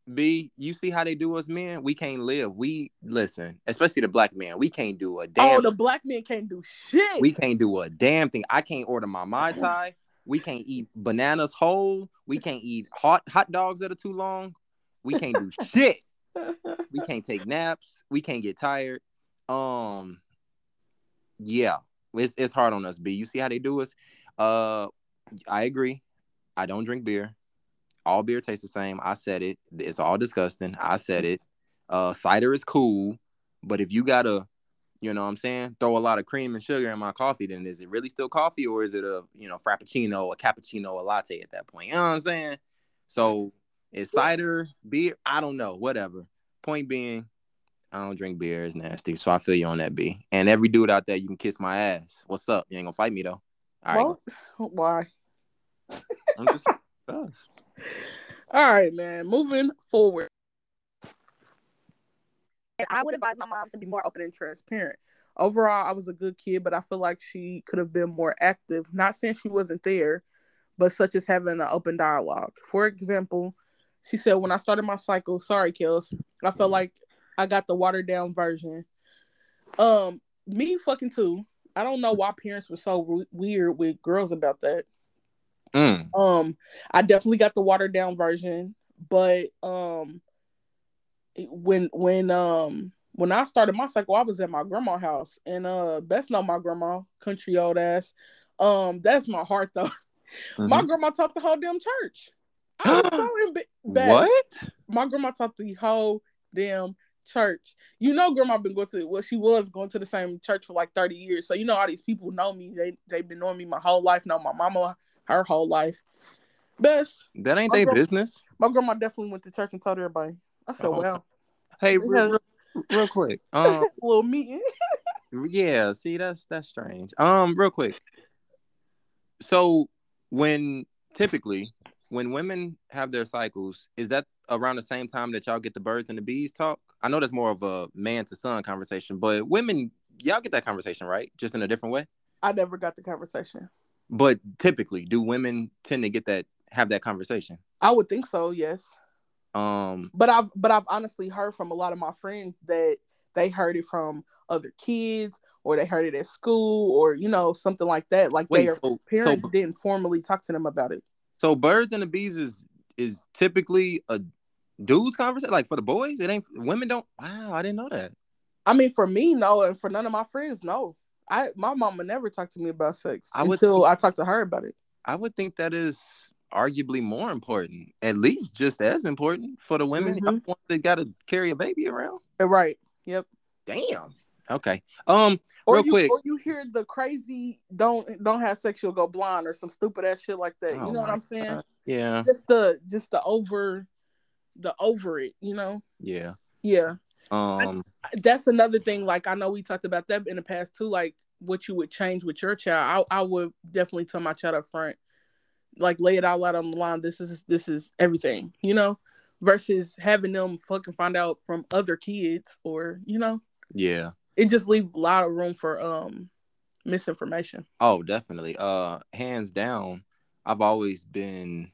B, you see how they do us men? We can't live. We listen, especially the black man. We can't do a damn. Oh, the black men can't do shit. We can't do a damn thing. I can't order my Mai Tai. We can't eat bananas whole. We can't eat hot hot dogs that are too long. We can't do shit. We can't take naps. We can't get tired. Um, yeah, it's it's hard on us. B, you see how they do us? Uh, I agree. I don't drink beer. All beer tastes the same. I said it. It's all disgusting. I said it. Uh, cider is cool, but if you gotta, you know what I'm saying, throw a lot of cream and sugar in my coffee, then is it really still coffee, or is it a, you know, frappuccino, a cappuccino, a latte at that point? You know what I'm saying? So is cider, beer? I don't know. Whatever. Point being, I don't drink beer. It's nasty. So I feel you on that, B. And every dude out there, you can kiss my ass. What's up? You ain't gonna fight me though. All right. Well, why? I'm just. Us. All right, man. Moving forward. And I would advise my mom to be more open and transparent. Overall, I was a good kid, but I feel like she could have been more active. Not saying she wasn't there, but such as having an open dialogue. For example, she said, when I started my cycle, sorry, Kills, I felt like I got the watered down version. Um, me fucking too. I don't know why parents were so re- weird with girls about that. Mm. Um, I definitely got the watered down version, but um, when when um when I started my cycle, I was at my grandma's house, and uh, best know my grandma, country old ass. Um, that's my heart though. Mm-hmm. My grandma taught the whole damn church. I was so in bed. What? My grandma taught the whole damn church. You know, grandma been going to well, she was going to the same church for like thirty years. So you know, all these people know me. They they've been knowing me my whole life. Know my mama her whole life. Best. That ain't their business. My grandma definitely went to church and told everybody. I said, oh. Well. Hey, real, real, real quick. Um, little meeting. Yeah, see, that's that's strange. Um, real quick. So when typically when women have their cycles, is that around the same time that y'all get the birds and the bees talk? I know that's more of a man to son conversation, but women, y'all get that conversation, right? Just in a different way? I never got the conversation. But typically, do women tend to get that, have that conversation? I would think so, yes. Um, but I've but I've honestly heard from a lot of my friends that they heard it from other kids, or they heard it at school, or you know, something like that. Like Wait, their so, parents so, didn't formally talk to them about it. So birds and the bees is is typically a dude's conversation, like for the boys. It ain't women. Don't. Wow, I didn't know that. I mean, for me, no, and for none of my friends, no. I my mama never talked to me about sex I until would, I talked to her about it. I would think that is arguably more important, at least just as important for the women mm-hmm. that got to carry a baby around. Right. Yep. Damn. Okay. Um. Or real you, quick. Or you hear the crazy don't don't have sex, you'll go blind, or some stupid ass shit like that. Oh, you know what I'm saying? God. Yeah. Just the just the over the over it. You know. Yeah. Yeah. Um. I, that's another thing. Like I know we talked about that in the past too. Like what you would change with your child. I I would definitely tell my child up front. Like lay it out loud on the line. This is this is everything, you know, versus having them fucking find out from other kids, or you know, yeah, it just leaves a lot of room for um misinformation. Oh, definitely. Uh, hands down, I've always been,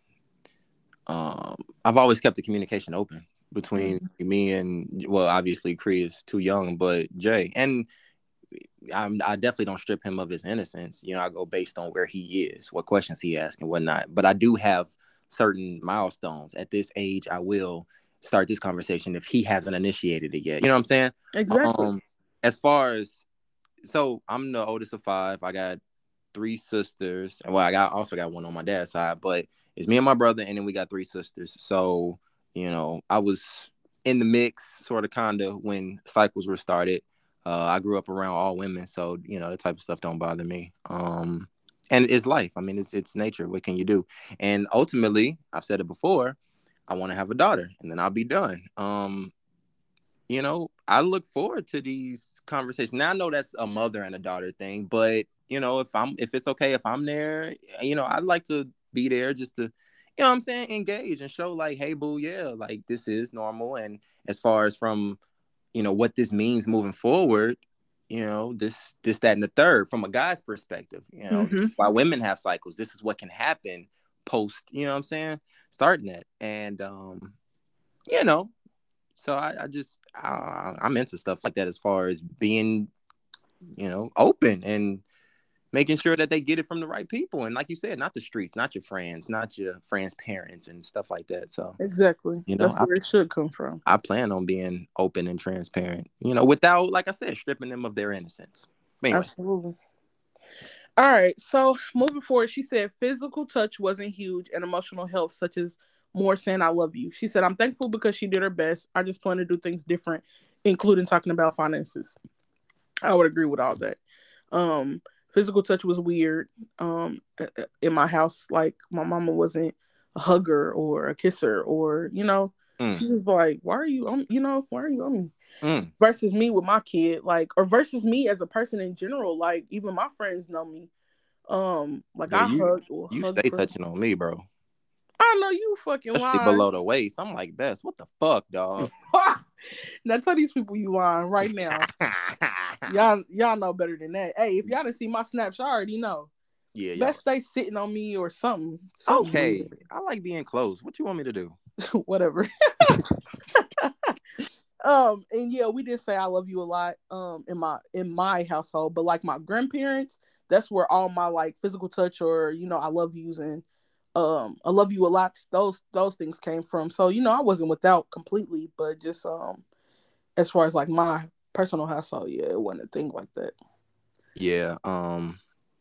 um, I've always kept the communication open between mm-hmm. me and well, obviously, Cree is too young, but Jay and. I'm, I definitely don't strip him of his innocence. You know, I go based on where he is, what questions he asks and whatnot. But I do have certain milestones. At this age, I will start this conversation if he hasn't initiated it yet. You know what I'm saying? Exactly. Um, as far as, so I'm the oldest of five. I got three sisters. Well, I got also got one on my dad's side, but it's me and my brother, and then we got three sisters. So, you know, I was in the mix, sort of, kind of, when cycles were started. Uh, I grew up around all women, so you know the type of stuff don't bother me. Um, and it's life. I mean, it's it's nature. What can you do? And ultimately, I've said it before. I want to have a daughter, and then I'll be done. Um, you know, I look forward to these conversations. Now I know that's a mother and a daughter thing, but you know, if I'm if it's okay if I'm there, you know, I'd like to be there just to, you know, what I'm saying, engage and show like, hey, boo, yeah, like this is normal. And as far as from you know, what this means moving forward, you know, this, this, that, and the third, from a guy's perspective, you know, mm-hmm. why women have cycles, this is what can happen post, you know what I'm saying? Starting it. And, um, you know, so I, I just I, I'm into stuff like that as far as being, you know, open and making sure that they get it from the right people. And like you said, not the streets, not your friends, not your friends' parents and stuff like that. So Exactly. you know, That's I, where it should come from. I plan on being open and transparent, you know, without, like I said, stripping them of their innocence. But anyway. Absolutely. All right. So moving forward, she said physical touch wasn't huge and emotional health, such as more saying I love you. She said, I'm thankful because she did her best. I just plan to do things different, including talking about finances. I would agree with all that. Um, physical touch was weird. Um, in my house, like my mama wasn't a hugger or a kisser, or you know, mm. she's just like, "Why are you on? You know, why are you on me?" Mm. Versus me with my kid, like, or versus me as a person in general, like even my friends know me. Um, like yeah, I you, hug. You hug stay friends. touching on me, bro. I know you fucking Especially lying. below the waist. I'm like, Bess, what the fuck, dog? Now tell these people you lying right now. y'all, y'all know better than that. Hey, if y'all didn't see my snaps, I already know. Yeah, yeah. Best stay sitting on me or something. something okay, weird. I like being close. What you want me to do? Whatever. um, and yeah, we did say I love you a lot. Um, in my in my household, but like my grandparents, that's where all my like physical touch or you know I love yous and um I love you a lot. Those those things came from. So you know I wasn't without completely, but just um as far as like my personal household, yeah, it wasn't a thing like that. Yeah. Um.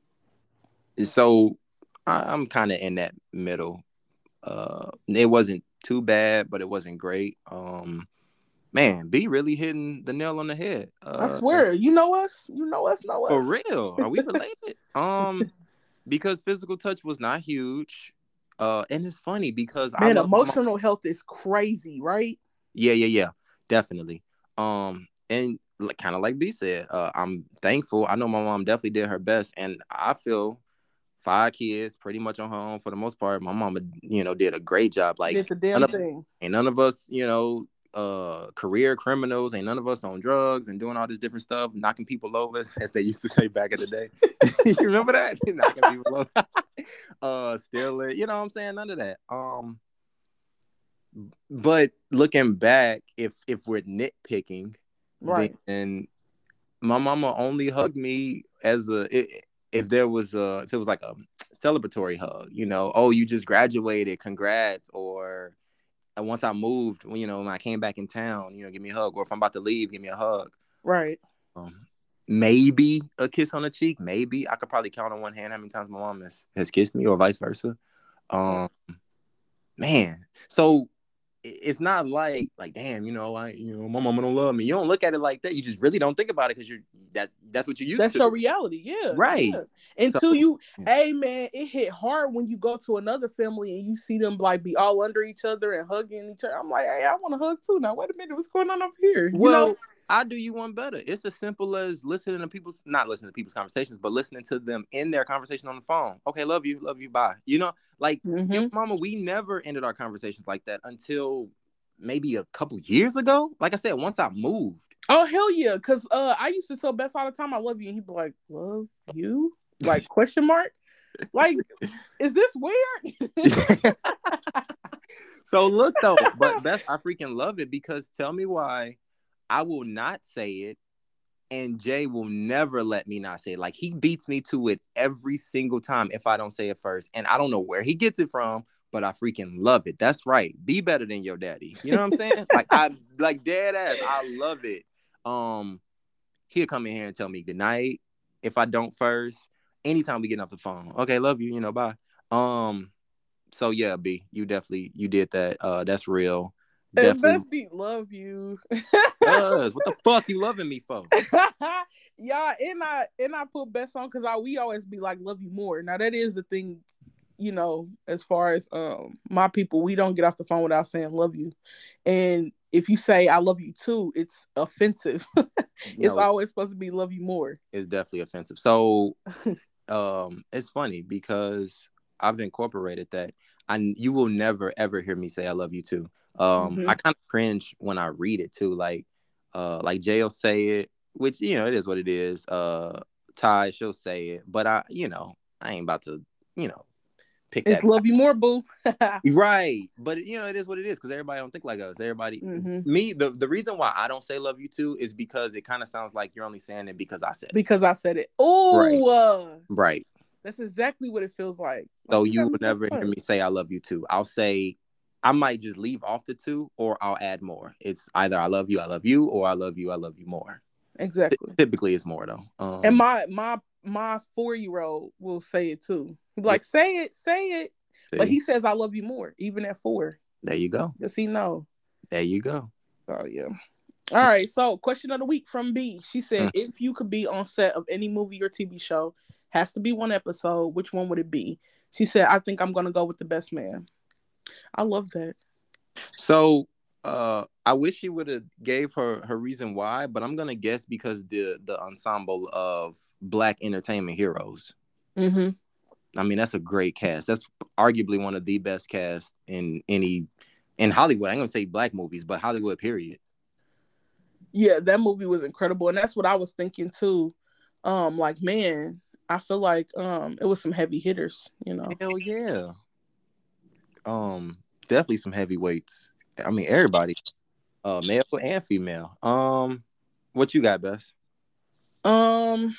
So I, I'm kind of in that middle. Uh, it wasn't too bad, but it wasn't great. Um, man, B really hitting the nail on the head. Uh, I swear, you know us, you know us, know us for real. Are we related? um, because physical touch was not huge. Uh, and it's funny because man, I love emotional health is crazy, right? Yeah, yeah, yeah, definitely. Um, and like, kind of like B said, uh, I'm thankful. I know my mom definitely did her best, and I feel five kids, pretty much on her own for the most part. My mama, you know, did a great job. Like, did the damn none thing. Of, ain't none of us, you know, uh, career criminals. Ain't none of us on drugs and doing all this different stuff, knocking people over, as they used to say back in the day. You remember that? Knocking people over. uh, stealing. You know what I'm saying? None of that. Um. But looking back, if if we're nitpicking, right, then my mama only hugged me as a if there was a if it was like a celebratory hug, you know, oh, you just graduated, congrats, or once I moved, you know, when I came back in town, you know, give me a hug, or if I'm about to leave, give me a hug, right. Um, maybe a kiss on the cheek, maybe I could probably count on one hand how many times my mom has, has kissed me, or vice versa. Um, man, so. It's not like like damn, you know, I you know my mama don't love me. You don't look at it like that. You just really don't think about it because you're that's that's what you used that's to. That's your reality, yeah, right. Yeah. Until so, you, yeah. Hey man, it hit hard when you go to another family and you see them like be all under each other and hugging each other. I'm like, hey, I want to hug too. Now wait a minute, what's going on over here? Well, you know? I do you one better. It's as simple as listening to people's not listening to people's conversations, but listening to them in their conversation on the phone. Okay, love you, love you, bye. You know, like mm-hmm. your mama, we never ended our conversations like that until maybe a couple years ago. Like I said, once I moved. Oh hell yeah, because uh, I used to tell Bess all the time, "I love you," and he'd be like, "Love you?" Like question mark. Like, is this weird? So look though, but Bess, I freaking love it because tell me why I will not say it, and Jay will never let me not say it. Like he beats me to it every single time if I don't say it first, and I don't know where he gets it from. But I freaking love it. That's right. Be better than your daddy. You know what I'm saying? Like I like dead ass. I love it. Um, he'll come in here and tell me good night if I don't first. Anytime we get off the phone. Okay, love you. You know, bye. Um, so yeah, B, you definitely you did that. Uh, that's real. Definitely. Best be love you. Does what the fuck you loving me for? Yeah, and I and I put Best on because I we always be like love you more. Now that is the thing. You know, as far as um my people, we don't get off the phone without saying love you. And if you say I love you too, it's offensive. It's no, always supposed to be love you more. It's definitely offensive. So um it's funny because I've incorporated that. I you will never ever hear me say I love you too. Um mm-hmm. I kind of cringe when I read it too. Like uh like Jay'll say it, which you know it is what it is. Uh Ty, she'll say it, but I you know, I ain't about to, you know, pick It's that. love you more, boo. Right, but you know it is what it is because everybody don't think like us. Everybody, Mhm. me, the the reason why I don't say love you too is because it kind of sounds like you're only saying it because I said it. Because I said it. Oh, uh, Right. that's exactly what it feels like. So Like, you will got me never messed hear up. me say I love you too. I'll say I might just leave off the two, or I'll add more. It's either I love you, I love you, or I love you, I love you more. Exactly. Typically, it's more though. Um, And my my my four year old will say it too. He'll be like, say it, say it. see, But he says I love you more, even at four. there you go. Does he know? There you go. Oh yeah. All right. So question of the week from B. She said, Mm. if you could be on set of any movie or T V show, has to be one episode, which one would it be? She said, I think I'm gonna go with The Best Man. I love that. So uh, I wish she would have gave her her reason why, but I'm gonna guess because the the ensemble of Black entertainment heroes. Mm-hmm. I mean, that's a great cast. That's arguably one of the best casts in any in Hollywood. I'm gonna say Black movies, but Hollywood period. Yeah, that movie was incredible, and that's what I was thinking too. Um, like, man, I feel like um, it was some heavy hitters. You know. Hell yeah. Um, definitely some heavyweights. I mean, everybody, uh, male and female. Um, what you got, Bess? Um.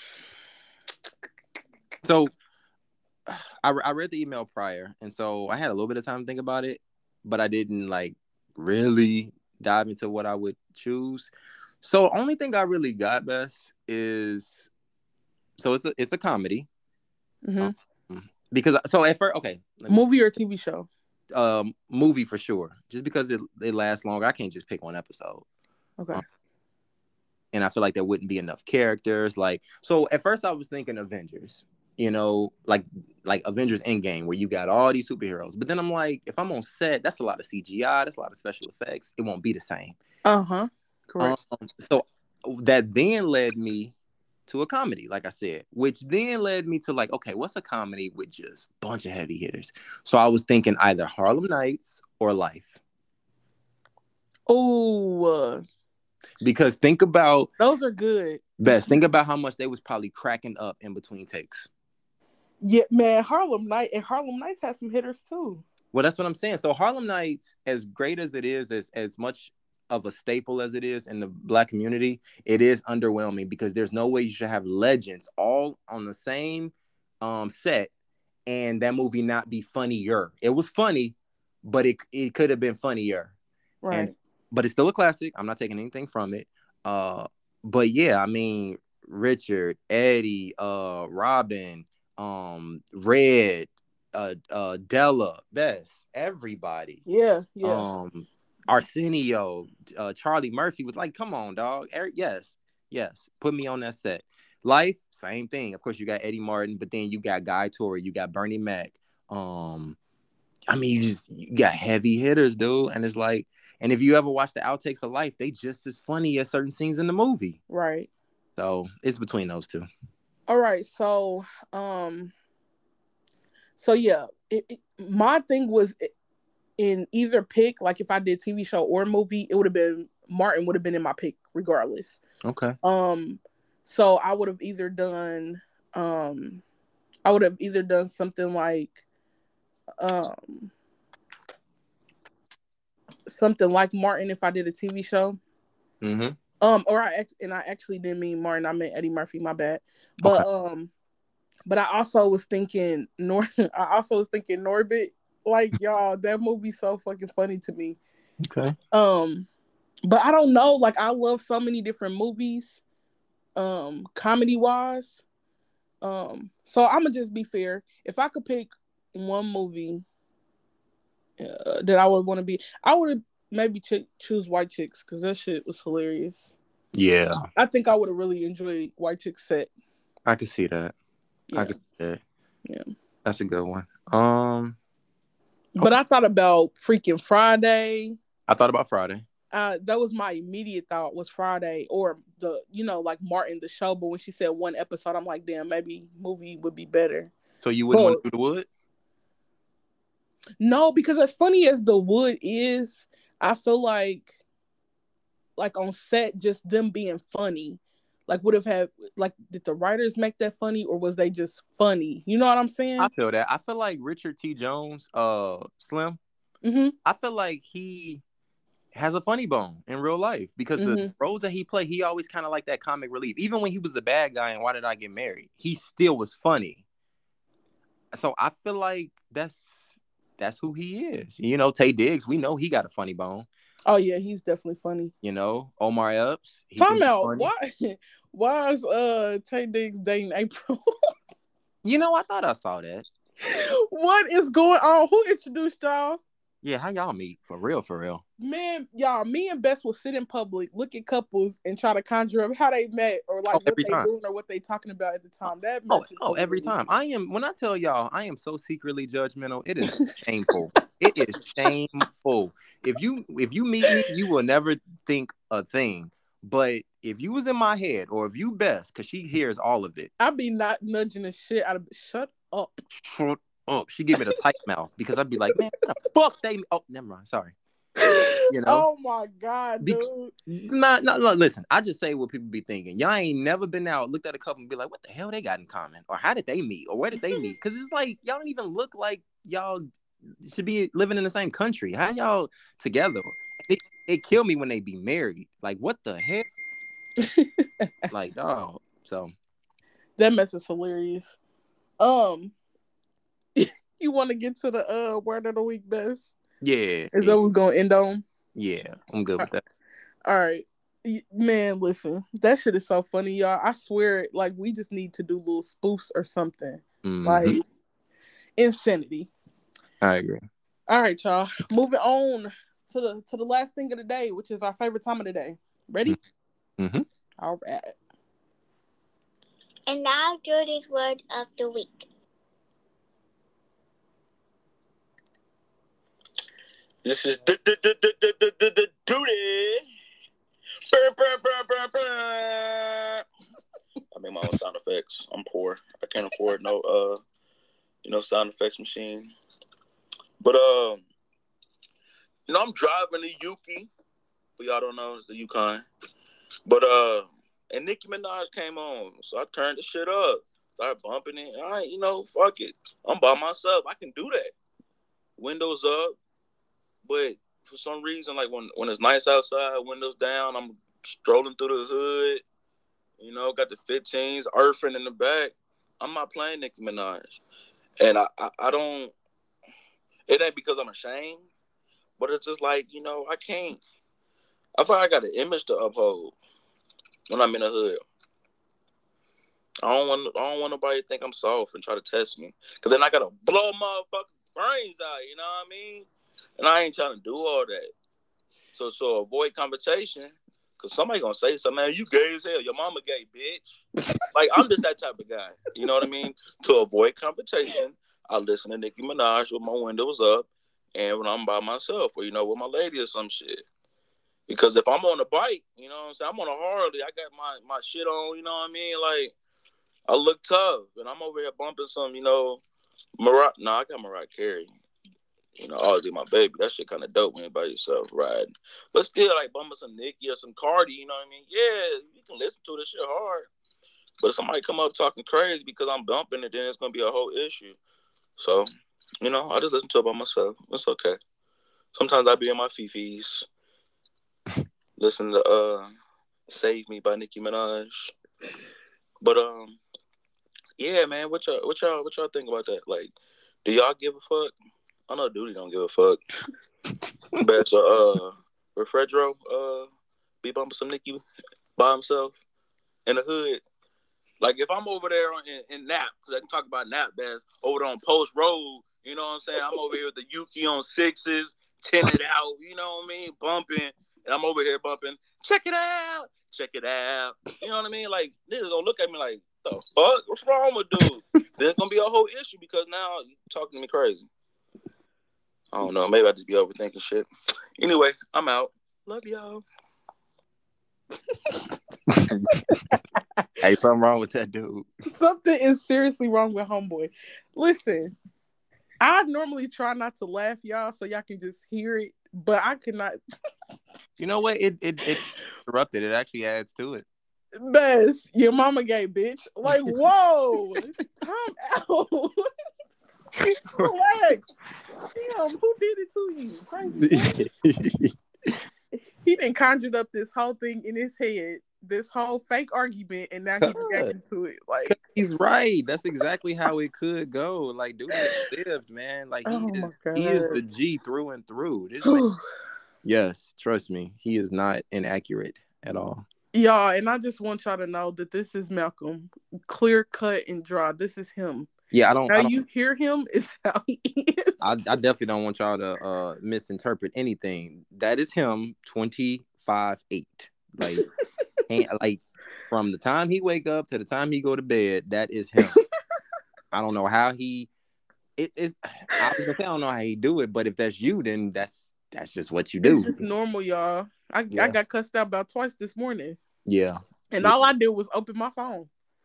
So, I I read the email prior, and so I had a little bit of time to think about it, but I didn't like really dive into what I would choose. So, only thing I really got, Bess, is so it's a it's a comedy. Mm-hmm. Um, because so at first, okay, let me- Movie or T V show? um, movie for sure. Just because it it lasts longer, I can't just pick one episode. Okay. Um, and I feel like there wouldn't be enough characters. Like, so at first I was thinking Avengers, you know, like like Avengers Endgame, where you got all these superheroes. But then I'm like, if I'm on set, that's a lot of C G I, that's a lot of special effects. It won't be the same. Uh huh. Correct. Um, so that then led me to a comedy, like I said, which then led me to like, okay, what's a comedy with just a bunch of heavy hitters? So I was thinking either Harlem Nights or Life. Oh, uh, Because think about those are good. Best. Think about how much they was probably cracking up in between takes. Yeah, man, Harlem Night and Harlem Nights has some hitters too. Well, that's what I'm saying. So Harlem Nights, as great as it is, as as much of a staple as it is in the Black community, it is underwhelming because there's no way you should have legends all on the same um, set and that movie not be funnier. It was funny, but it it could have been funnier. Right. And, but it's still a classic. I'm not taking anything from it. Uh, but yeah, I mean, Richard, Eddie, uh, Robin, um, Red, uh, uh, Della, Bess, everybody. Yeah, yeah. Um, Arsenio, uh, Charlie Murphy was like, come on, dog. Eric, yes, yes. Put me on that set. Life, same thing. Of course, you got Eddie Martin, but then you got Guy Torry, you got Bernie Mac. Um, I mean, you just you got heavy hitters, dude. And it's like, and if you ever watch the outtakes of Life, they just as funny as certain scenes in the movie. Right. So it's between those two. All right. So, um, so yeah, it, it, my thing was in either pick, like if I did T V show or movie, it would have been Martin would have been in my pick regardless. Okay. Um, so I would have either done, um, I would have either done something like, um, something like Martin if I did a T V show. Mm-hmm. Um, or I and I actually didn't mean Martin. I meant Eddie Murphy. My bad. But okay. um, but I also was thinking Nor. I also was thinking Norbit. Like y'all, that movie's so fucking funny to me. Okay. Um, but I don't know. Like I love so many different movies, um, comedy wise. Um, so I'm gonna just be fair. If I could pick one movie uh, that I would want to be, I would maybe ch- choose White Chicks because that shit was hilarious. Yeah, I think I would have really enjoyed White Chicks set. I could see that. Yeah. I could see that. Yeah, that's a good one. Um, but okay. I thought about freaking Friday. I thought about Friday. Uh, that was my immediate thought was Friday or the, you know, like Martin the show. But when she said one episode, I'm like, damn, maybe movie would be better. So you wouldn't but, want to do The Wood? No, because as funny as The Wood is, I feel like, like on set, just them being funny, like would have had like did the writers make that funny or was they just funny? You know what I'm saying? I feel that. I feel like Richard T. Jones, uh, Slim. Mm-hmm. I feel like he has a funny bone in real life because Mm-hmm. the roles that he played, he always kind of like that comic relief. Even when he was the bad guy in Why Did I Get Married, he still was funny. So I feel like that's that's who he is. You know, Taye Diggs, we know he got a funny bone. Oh yeah, he's definitely funny. You know, Omar Epps. Time out. Why? Why is uh Taye Diggs dating April? You know, I thought I saw that. What is going on? Who introduced y'all? Yeah, how y'all meet? For real, for real. Man, y'all, me and Bess will sit in public, look at couples, and try to conjure up how they met or like oh, what they time. doing or what they talking about at the time. That oh, oh every time. I am when I tell y'all I am so secretly judgmental, it is shameful. It is shameful. If you if you meet me, you will never think a thing. But if you was in my head or if you Bess, because she hears all of it. I'd be not nudging the shit out of shut up. Shut up. She give it a tight mouth because I'd be like, man, what the fuck they oh never mind, sorry. You know? Oh my god, dude. Be- nah, nah, nah, listen, I just say what people be thinking. Y'all ain't never been out, looked at a couple and be like, what the hell they got in common? Or how did they meet? Or where did they meet? Because it's like y'all don't even look like y'all should be living in the same country. How y'all together? It, it kill me when they be married. Like, what the hell? Like, oh, so that mess is hilarious. Um, you want to get to the uh word of the week, Bess? Yeah. Is yeah. that what we're gonna end on? Yeah, I'm good with that. All right. Man, listen, that shit is so funny, y'all. I swear, like, we just need to do little spoofs or something. Mm-hmm. Like, insanity. I agree. All right, y'all. Moving on to the to the last thing of the day, which is our favorite time of the day. Ready? Mm-hmm. All right. And now, Jody's word of the week. This is the the the the the the the the duty. Burr, burr, burr, burr, burr. I make my own sound effects. I'm poor. I can't afford no uh, you know, sound effects machine. But um, you know, I'm driving the Yuki. For y'all don't know, it's the Yukon. But uh, and Nicki Minaj came on, so I turned the shit up, started bumping it. All right, you know, fuck it. I'm by myself. I can do that. Windows up. But for some reason, like when, when it's nice outside, windows down, I'm strolling through the hood, you know, got the fifteens, earthing in the back. I'm not playing Nicki Minaj. And I, I, I don't, it ain't because I'm ashamed, but it's just like, you know, I can't, I feel like I got an image to uphold when I'm in the hood. I don't want, I don't want nobody to think I'm soft and try to test me. Because then I got to blow motherfuckers' brains out, you know what I mean? And I ain't trying to do all that. So so avoid conversation. Because somebody going to say something, man, you gay as hell. Your mama gay, bitch. Like, I'm just that type of guy. You know what I mean? To avoid confrontation, I listen to Nicki Minaj with my windows up and when I'm by myself or, you know, with my lady or some shit. Because if I'm on a bike, you know what I'm saying? I'm on a Harley. I got my, my shit on, you know what I mean? Like, I look tough. And I'm over here bumping some, you know, Mariah. No, I got Mariah Carey. You know, obviously my baby. That shit kind of dope when you're by yourself riding. But still, like, bumping some Nicki or some Cardi, you know what I mean? Yeah, you can listen to this shit hard. But if somebody come up talking crazy because I'm bumping it, then it's going to be a whole issue. So, you know, I just listen to it by myself. It's okay. Sometimes I be in my fifis. Listen to uh, Save Me by Nicki Minaj. But, um, yeah, man, what y'all, what y'all, what y'all think about that? Like, do y'all give a fuck? I know Duty don't give a fuck. But so, uh, Refredro, uh, be bumping some Nicki by himself in the hood. Like, if I'm over there in, in Nap, because I can talk about Nap Bass, over there on Post Road, you know what I'm saying? I'm over here with the Yuki on sixes, tinted out, you know what I mean? Bumping. And I'm over here bumping, check it out, check it out. You know what I mean? Like, niggas gonna look at me like, the fuck? What's wrong with dude? There's gonna be a whole issue because now you're talking to me crazy. I don't know. Maybe I just be overthinking shit. Anyway, I'm out. Love y'all. Hey, something wrong with that dude. Something is seriously wrong with homeboy. Listen, I normally try not to laugh, y'all, so y'all can just hear it, but I could not. You know what? It it it's interrupted. It actually adds to it. Best, your mama gay, bitch. Like, whoa, time out. Relax. Damn, who did it to you? Crazy. He done conjured up this whole thing in his head, this whole fake argument, and now he's reacting to it. Like, he's right. That's exactly how it could go. Like, dude lived, man. Like, he oh is he is the G through and through. This my man, God. yes, trust me, he is not inaccurate at all. Y'all, and I just want y'all to know that this is Malcolm, clear cut and dry. This is him. Yeah, I don't. How I don't, you hear him is how he is. I, I definitely don't want y'all to uh, misinterpret anything. That is him, twenty-five eight. Like, and, like from the time he wake up to the time he go to bed, that is him. I don't know how he. It is. I was gonna say I don't know how he do it, but if that's you, then that's that's just what you do. It's just normal, y'all. I Yeah. I got cussed out about twice this morning, Yeah. and Yeah. all I did was open my phone.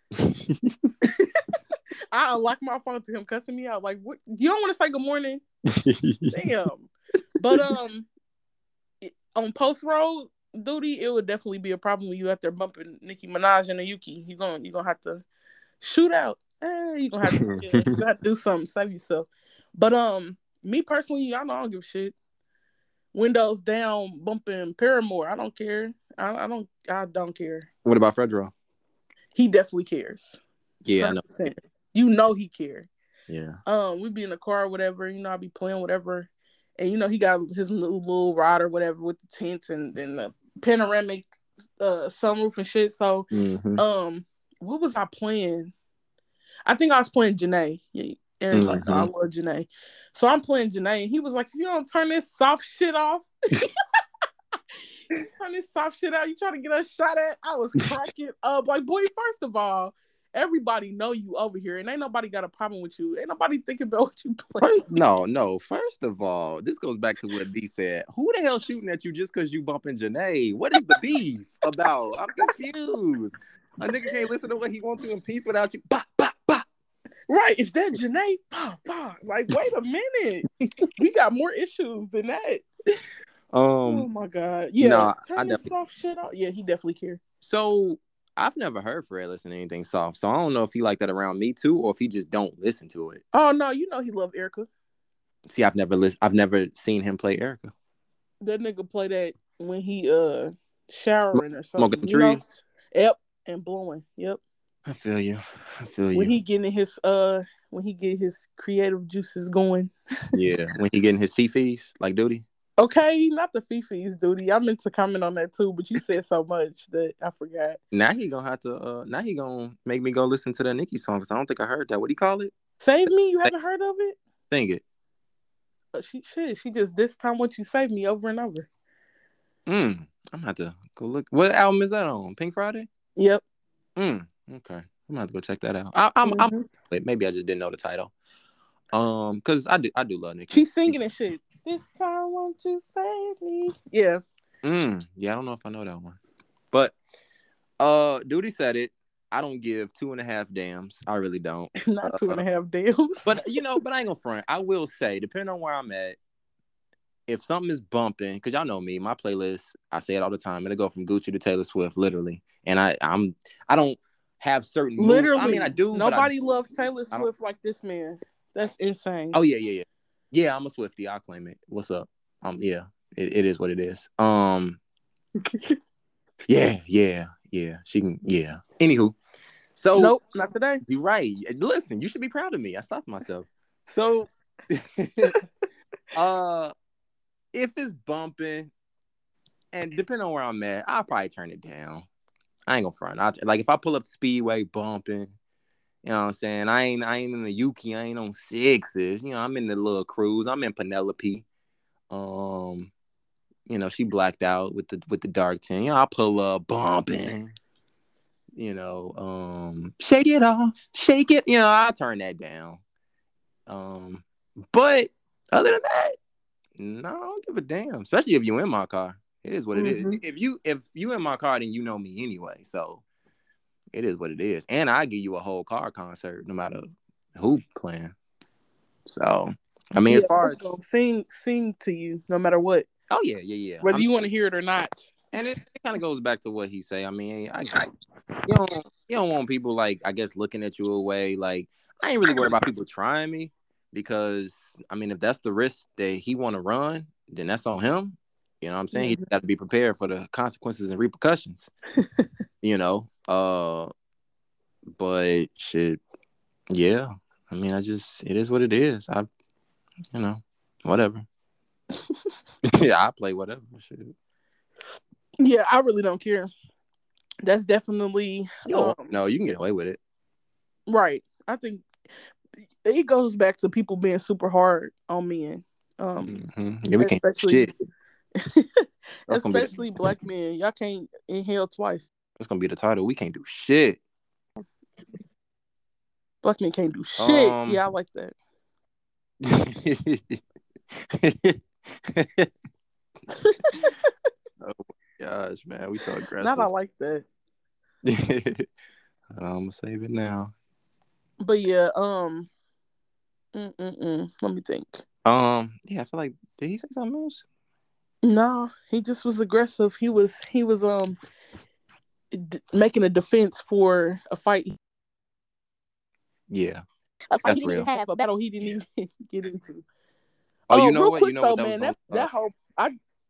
I unlocked my phone to him cussing me out. Like, what? You don't want to say good morning? Damn. But um, on post road duty, it would definitely be a problem when you out there bumping Nicki Minaj and a Yuki. You gonna you gonna have to shoot out. Eh, you gonna have to, yeah, you gotta do something, save yourself. But um, me personally, y'all know I don't give a shit. Windows down, bumping Paramore. I don't care. I, I don't. I don't care. What about Fredro? He definitely cares. Yeah, I know. one hundred percent. You know he cares. Yeah. Um, we be in the car or whatever, you know, I be playing whatever. And you know, he got his little, little ride or whatever with the tents and, and the panoramic uh sunroof and shit. So Mm-hmm. um what was I playing? I think I was playing Janae. Yeah, everybody Mm-hmm. know I love Janae. So I'm playing Janae and he was like, if you don't turn this soft shit off, turn this soft shit out, you trying to get us shot at? I was cracking up. Like, boy, first of all, everybody know you over here, and ain't nobody got a problem with you. Ain't nobody thinking about what you play. First, no, no. First of all, this goes back to what B said. Who the hell shooting at you just because you bumping Janae? What is the beef about? I'm confused. A nigga can't listen to what he wants to in peace without you. Bah, bah, bah. Right? Is that Janae? Bah, bah. Like, wait a minute. We got more issues than that. Um. Oh my God. Yeah. Nah, turn I this definitely- soft shit off. Yeah, he definitely cares. So I've never heard Fred listen to anything soft. So I don't know if he like that around me too, or if he just don't listen to it. Oh no, you know he loved Erica. See, I've never list- I've never seen him play Erica. That nigga play that when he uh showering or something. Smoking the you know? trees. Yep. And blowing. Yep. I feel you. I feel you. When he getting his uh when he get his creative juices going. Yeah, when he getting his fifis like Duty. Okay, not the Fifi's duty. I meant to comment on that too, but you said so much that I forgot. Now he gonna have to. Uh, now he gonna make me go listen to that Nicki song because I don't think I heard that. What do you call it? Save Me? You haven't heard of it? Sing it. Uh, she shit. She just this time what you save me over and over. Mm. I'm gonna have to go look. What album is that on? Pink Friday. Yep. Mm. Okay. I'm gonna have to go check that out. I, I'm. Mm-hmm. I'm. Wait, maybe I just didn't know the title. Um, because I do. I do love Nicki. She's singing and shit. This time won't you save me? Yeah. Mm. Yeah, I don't know if I know that one, but uh, Duty said it. I don't give two and a half damns. I really don't. Not two and a half damn. But you know, but I ain't gonna front. I will say, depending on where I'm at, if something is bumping, because y'all know me, my playlist, I say it all the time, it'll go from Gucci to Taylor Swift, literally. And I, I'm, I don't have certain moods. Literally. I mean, I do. Nobody but I, loves Taylor I Swift like this man. That's insane. Oh yeah, yeah, yeah, yeah. I'm a Swiftie. I'll claim it. What's up? Um, yeah, it, it is what it is. Um, yeah, yeah, yeah. She can. Yeah. Anywho, so nope, not today. You're right. Listen, you should be proud of me. I stopped myself. So, uh, if it's bumping, and depending on where I'm at, I'll probably turn it down. I ain't gonna front. I'll, like if I pull up the Speedway bumping, you know what I'm saying? I ain't I ain't in the Yuki. I ain't on sixes. You know, I'm in the little cruise. I'm in Penelope. Um, you know, she blacked out with the with the dark tint. You know, I pull up bumping. You know, um, shake it off, shake it. You know, I turn that down. Um, but other than that, no, I don't give a damn. Especially if you in my car, it is what it mm-hmm. is. If you if you in my car, then you know me anyway. So it is what it is. And I give you a whole car concert, no matter who playing. So I mean, yeah, as far as gonna sing sing to you, no matter what. oh yeah, yeah, yeah. Whether I'm, you want to hear it or not. And it, it kind of goes back to what he say. I mean, I, I you don't you don't want people like I guess looking at you away. Like I ain't really worried about people trying me because I mean if that's the risk that he want to run, then that's on him. You know what I'm saying? Mm-hmm. He got to be prepared for the consequences and repercussions. you know, uh, but shit, yeah. I mean, I just it is what it is. I, you know, whatever. yeah, I play whatever. Shit. Yeah, I really don't care. That's definitely Yo, um, no, you can get away with it. right. I think it goes back to people being super hard on men. Um, mm-hmm. Yeah, we can't especially, shit. especially black men. Y'all can't inhale twice. That's gonna be the title. We can't do shit. Black men can't do shit. Um, yeah, I like that. oh my gosh, man, we so aggressive. Not I like that. I'm gonna save it now. But yeah, um, mm-mm-mm. let me think. Um, yeah, I feel like did he say something else? No, he just was aggressive. He was he was um d- making a defense for a fight. Yeah, A fight that's he didn't real. even have. A battle he didn't even get into. Oh, Oh, you know real what? quick You know though, what that man. was That gonna, that uh, whole I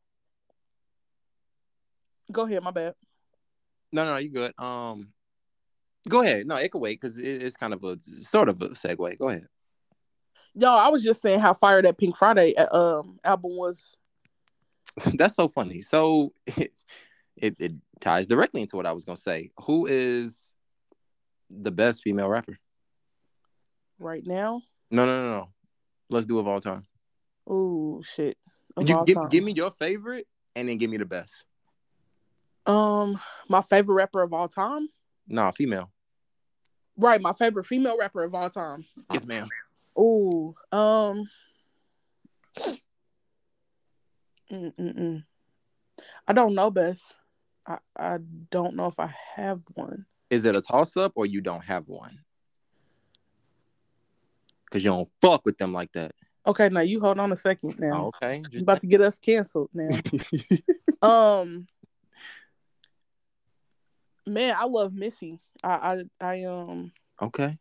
go ahead. My bad. No, no, you good. Um, go ahead. No, it could wait because it, it's kind of a sort of a segue. Go ahead. Yo, I was just saying how fire that Pink Friday uh, um album was. That's so funny. So it, it it ties directly into what I was gonna say. Who is the best female rapper Right now? No, no, no, no. Let's do of all time. Oh shit! Of You all give time. give me your favorite and then give me the best. Um, my favorite rapper of all time. Nah, female. Right, my favorite female rapper of all time. Yes, ma'am. Oh, um, mm-mm-mm. I don't know, best. I I don't know if I have one. Is it a toss up or you don't have one? Because you don't fuck with them like that. Okay, now you hold on a second. Now, oh, okay, you about to get us canceled now. um, man, I love Missy. I I I um. Okay.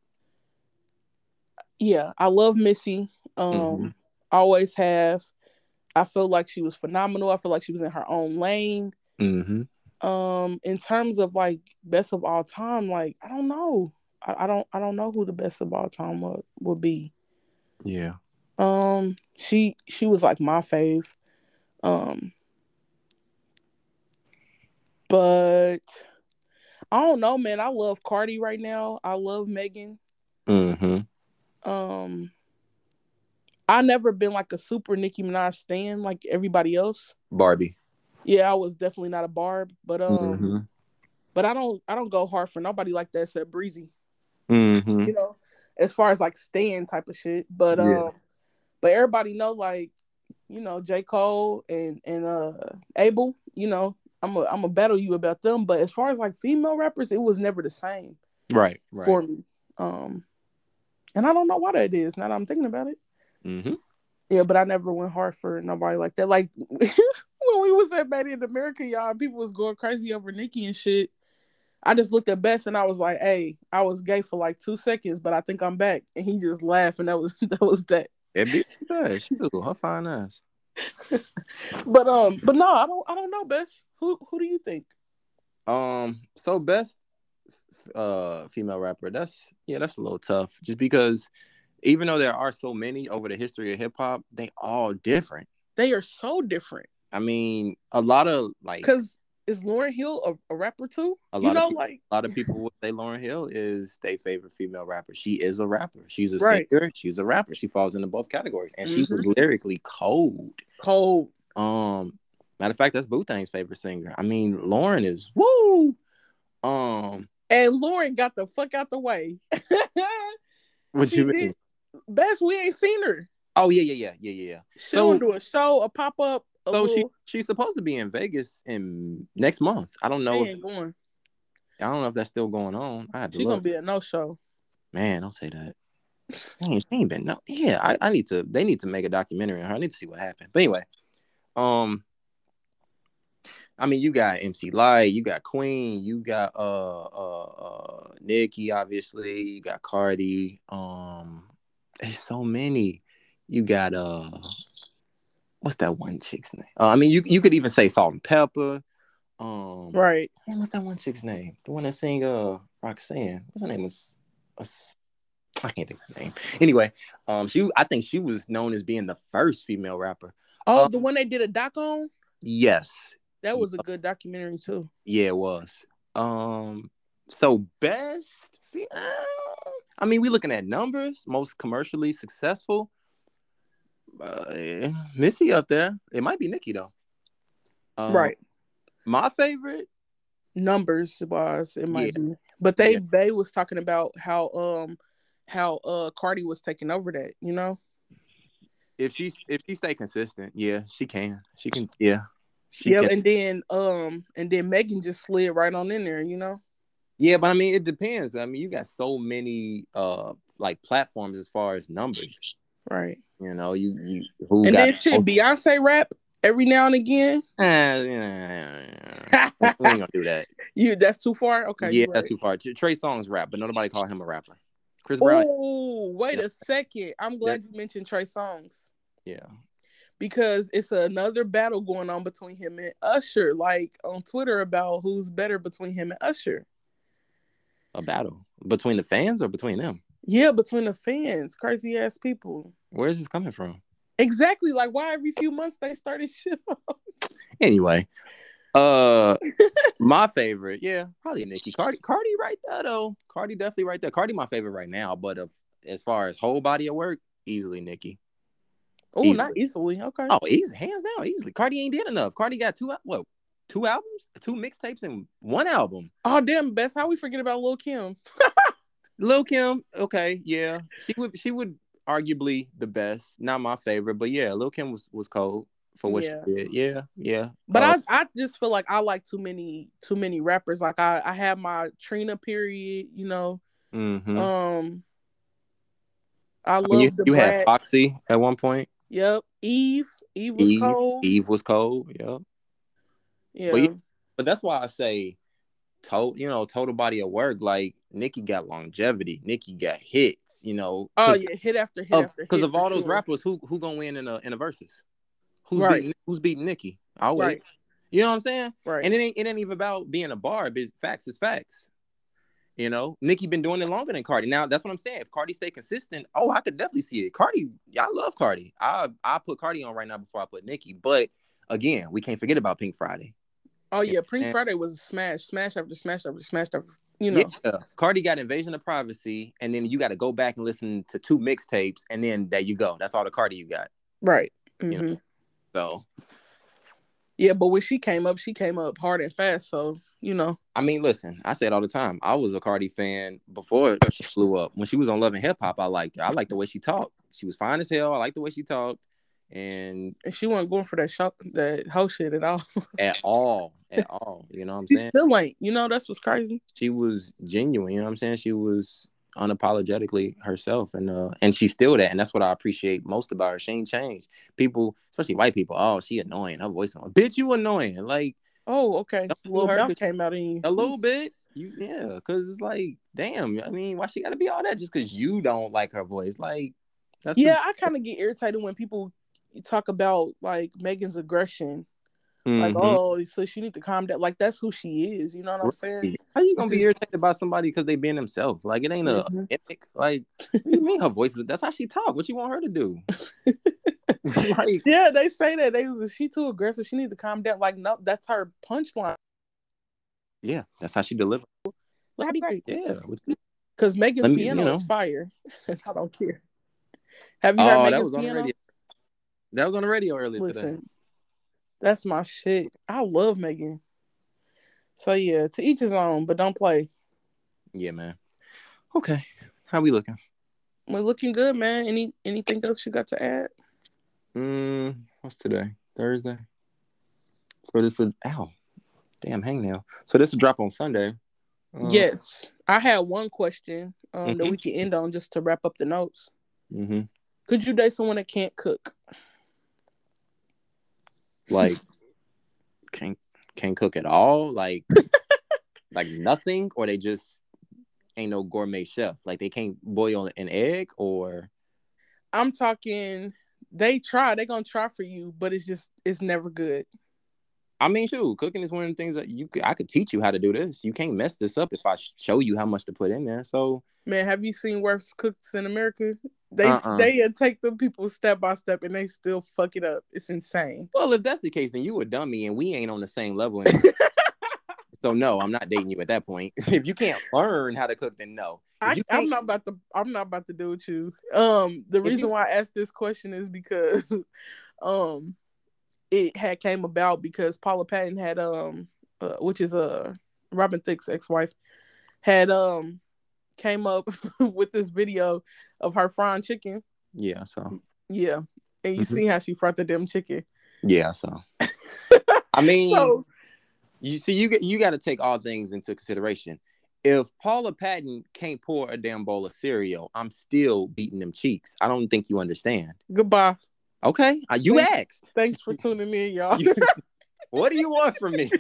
Yeah, I love Missy. Um, mm-hmm. always have. I feel like she was phenomenal. I feel like she was in her own lane. Mm-hmm. Um, in terms of like best of all time, like I don't know. I, I don't. I don't know who the best of all time would, would be. Yeah. Um, she she was like my fave. Um, but I don't know, man. I love Cardi right now. I love Megan. Mm-hmm. Um, I never been like a super Nicki Minaj stan like everybody else. Barbie. Yeah, I was definitely not a Barb, but um, mm-hmm. but I don't I don't go hard for nobody like that except Breezy. Mm-hmm. You know, as far as like stan type of shit. But um, yeah. but everybody know like, you know, J. Cole and and uh Abel. You know, I'm a I'm a battle you about them. But as far as like female rappers, it was never the same. Right. Right. For me. Um, and I don't know why that is. Now that I'm thinking about it. Mm-hmm. Yeah, but I never went hard for nobody like that. Like when we was at Made in America, y'all, people was going crazy over Nicki and shit. I just looked at Best and I was like, "Hey, I was gay for like two seconds, but I think I'm back." And he just laughed, and that was that was that. It be bad. She do her fine ass. but um, but no, I don't I don't know, Best. Who who do you think? Um, so best uh female rapper. That's yeah, that's a little tough. Just because even though there are so many over the history of hip hop, they all different. They are so different. I mean, a lot of like because is Lauryn Hill a, a rapper too? A you lot know, of people, like a lot of people would say Lauryn Hill is their favorite female rapper. She is a rapper. She's a right. singer. She's a rapper. She falls into both categories, and mm-hmm. she was lyrically cold. Cold. Um, matter of fact, that's Wu-Tang's favorite singer. I mean, Lauryn is woo. Um, and Lauryn got the fuck out the way. what she you mean? Did, Best we ain't seen her. Oh yeah, yeah, yeah, yeah, yeah. She so, do a show, a pop up. So little... she she's supposed to be in Vegas in next month. I don't know. She ain't if, going. I don't know if that's still going on. I had to She look. gonna be a no show. Man, don't say that. Man, she ain't been no. Yeah, I, I need to. They need to make a documentary on her. I need to see what happened. But anyway, um, I mean, you got M C Lyte, you got Queen, you got uh uh uh Nicki, obviously, you got Cardi. Um, there's so many. You got uh, what's that one chick's name? Uh, I mean, you you could even say Salt and Pepper. Um, Right. Man, what's that one chick's name? The one that sang uh Roxanne. What's her name? Was I can't think of her name. Anyway, um, she I think she was known as being the first female rapper. Oh, Um, the one they did a doc on? yes. That was a good documentary too. Yeah, it was. Um, so best. Uh, I mean, we looking at numbers. Most commercially successful. Uh, yeah, Missy up there. It might be Nicki though. Um, Right. My favorite. Numbers wise, it might Yeah. be. But they Yeah. they was talking about how um how uh Cardi was taking over that, you know? If she if she stay consistent, yeah, she can. She can. Yeah. She Yeah, can. and then um and then Megan just slid right on in there, you know? Yeah, but I mean, it depends. I mean, you got so many uh like platforms as far as numbers. Right. You know, you you who And got then shit, Beyonce rap every now and again. Eh, yeah, we ain't gonna do that. You that's too far? Okay. Yeah, you that's right. too far. Trey Songz rap, but nobody call him a rapper. Chris Brown. Oh, wait Yeah. a second. I'm glad you mentioned Trey Songz. Yeah. Because it's another battle going on between him and Usher, like on Twitter about who's better between him and Usher. A battle between the fans or between them? Yeah, between the fans, crazy ass people. Where is this coming from? Exactly, like why every few months they started shit off. Anyway, uh, my favorite, yeah, probably Nicki. Cardi, Cardi, right there though. Cardi definitely right there. Cardi, my favorite right now, but uh, as far as whole body of work, easily Nicki. Oh, Easily. not easily. Okay. Oh, easy, hands down, easily. Cardi ain't did enough. Cardi got two, what, two albums, two mixtapes, and one album. Oh damn, Bess, how we forget about Lil Kim? Lil Kim, okay, yeah, she would, she would arguably the best. Not my favorite, but yeah, Lil Kim was was cold for what Yeah. she did. Yeah, yeah. But Uh, I, I just feel like I like too many too many rappers. Like I, I had my Trina period, you know. mhm. Um I I mean, love you, the you had Brat. Foxy at one point. Yep. Eve. Eve was Eve, cold. Eve was cold. Yeah, Yeah. but yeah, but that's why I say, total, you know, total body of work. Like Nicki got longevity. Nicki got hits. You know, Oh yeah, hit after hit after hit. because of for all those sure. rappers, who who gonna win in a in a versus? Who's Right. beating Who's beating Nicki? Always. Right. You know what I'm saying? Right. And it ain't it ain't even about being a bar. But facts is facts. You know, Nicki been doing it longer than Cardi. Now that's what I'm saying. If Cardi stay consistent, oh, I could definitely see it. Cardi, I love Cardi. I I put Cardi on right now before I put Nicki. But again, we can't forget about Pink Friday. Oh yeah, Pink And- Friday was a smash, smash after smash after smash after. You know. Yeah, Cardi got Invasion of Privacy, and then you got to go back and listen to two mixtapes, and then there you go. That's all the Cardi you got. Right. You know. Mhm. So Yeah, but when she came up, she came up hard and fast. So you know. I mean, listen, I say it all the time. I was a Cardi fan before she blew up. When she was on Love and Hip Hop, I liked her. I liked the way she talked. She was fine as hell. I liked the way she talked. And And she wasn't going for that show, that whole shit at all. at all, at all. You know what I'm She saying? still ain't. You know, that's what's crazy. She was genuine, you know what I'm saying? She was unapologetically herself, and uh and she's still that, and that's what I appreciate most about her. She ain't changed. People, especially white people, oh, she annoying. Her voice annoying. Bitch, you annoying. Like, Oh, okay. Don't do Lil her, Dump but- came out in you. a little bit. You yeah, because it's like, damn, I mean, why she gotta be all that just because you don't like her voice? Like, that's Yeah, I kind of get irritated when people talk about like Megan's aggression. Like, Mhm. oh, so she need to calm down. Like, that's who she is. You know what I'm saying? How you gonna This be is- irritated by somebody because they being themselves? Like, it ain't a Mhm. gimmick. Like, what do you mean her voice is? That's how she talk. What you want her to do? Like, Yeah, they say that they was she too aggressive. She need to calm down. Like, no, that's her punchline. yeah, that's how she deliver. Like, that'd be great. Yeah. Because Megan's Let me- piano you know. is fire. I don't care. Have you heard Oh, that Megan's was on the piano? radio. That was on the radio earlier Listen, today. that's my shit. I love Megan. So yeah, to each his own, but don't play. Yeah, man. Okay, how we looking? We're looking good, man. Any anything else you got to add? Mm, what's today? Thursday. So this would ow, damn hangnail. So this will drop on Sunday. Uh, Yes, I had one question um, that Mhm. we can end on just to wrap up the notes. Mm-hmm. Could you date someone that can't cook? Like, can't can't cook at all, like like nothing, or they just ain't no gourmet chef, like they can't boil an egg, or I'm talking they try, they gonna try for you, but it's just it's never good. I mean, shoot, cooking is one of the things that you could, I could teach you how to do this. You can't mess this up if I show you how much to put in there. So, man, have you seen Worst Cooks in America? They uh-uh. they uh, take the people step by step and they still fuck it up. It's insane. Well, if that's the case, then you a dummy and we ain't on the same level. So no, I'm not dating you at that point. If you can't learn how to cook, then no. I, I'm not about to. I'm not about to do with you. Um, the reason you... why I asked this question is because, um, it had came about because Paula Patton had um, uh, which is uh Robin Thicke's ex-wife, had um came up with this video of her frying chicken. Yeah, so yeah, and you mm-hmm. see how she fried the damn chicken. Yeah, so I mean, so, you see, you get you got to take all things into consideration. If Paula Patton can't pour a damn bowl of cereal, I'm still beating them cheeks. I don't think you understand. Goodbye. Okay, uh, you thanks, asked. Thanks for tuning in, y'all. What do you want from me?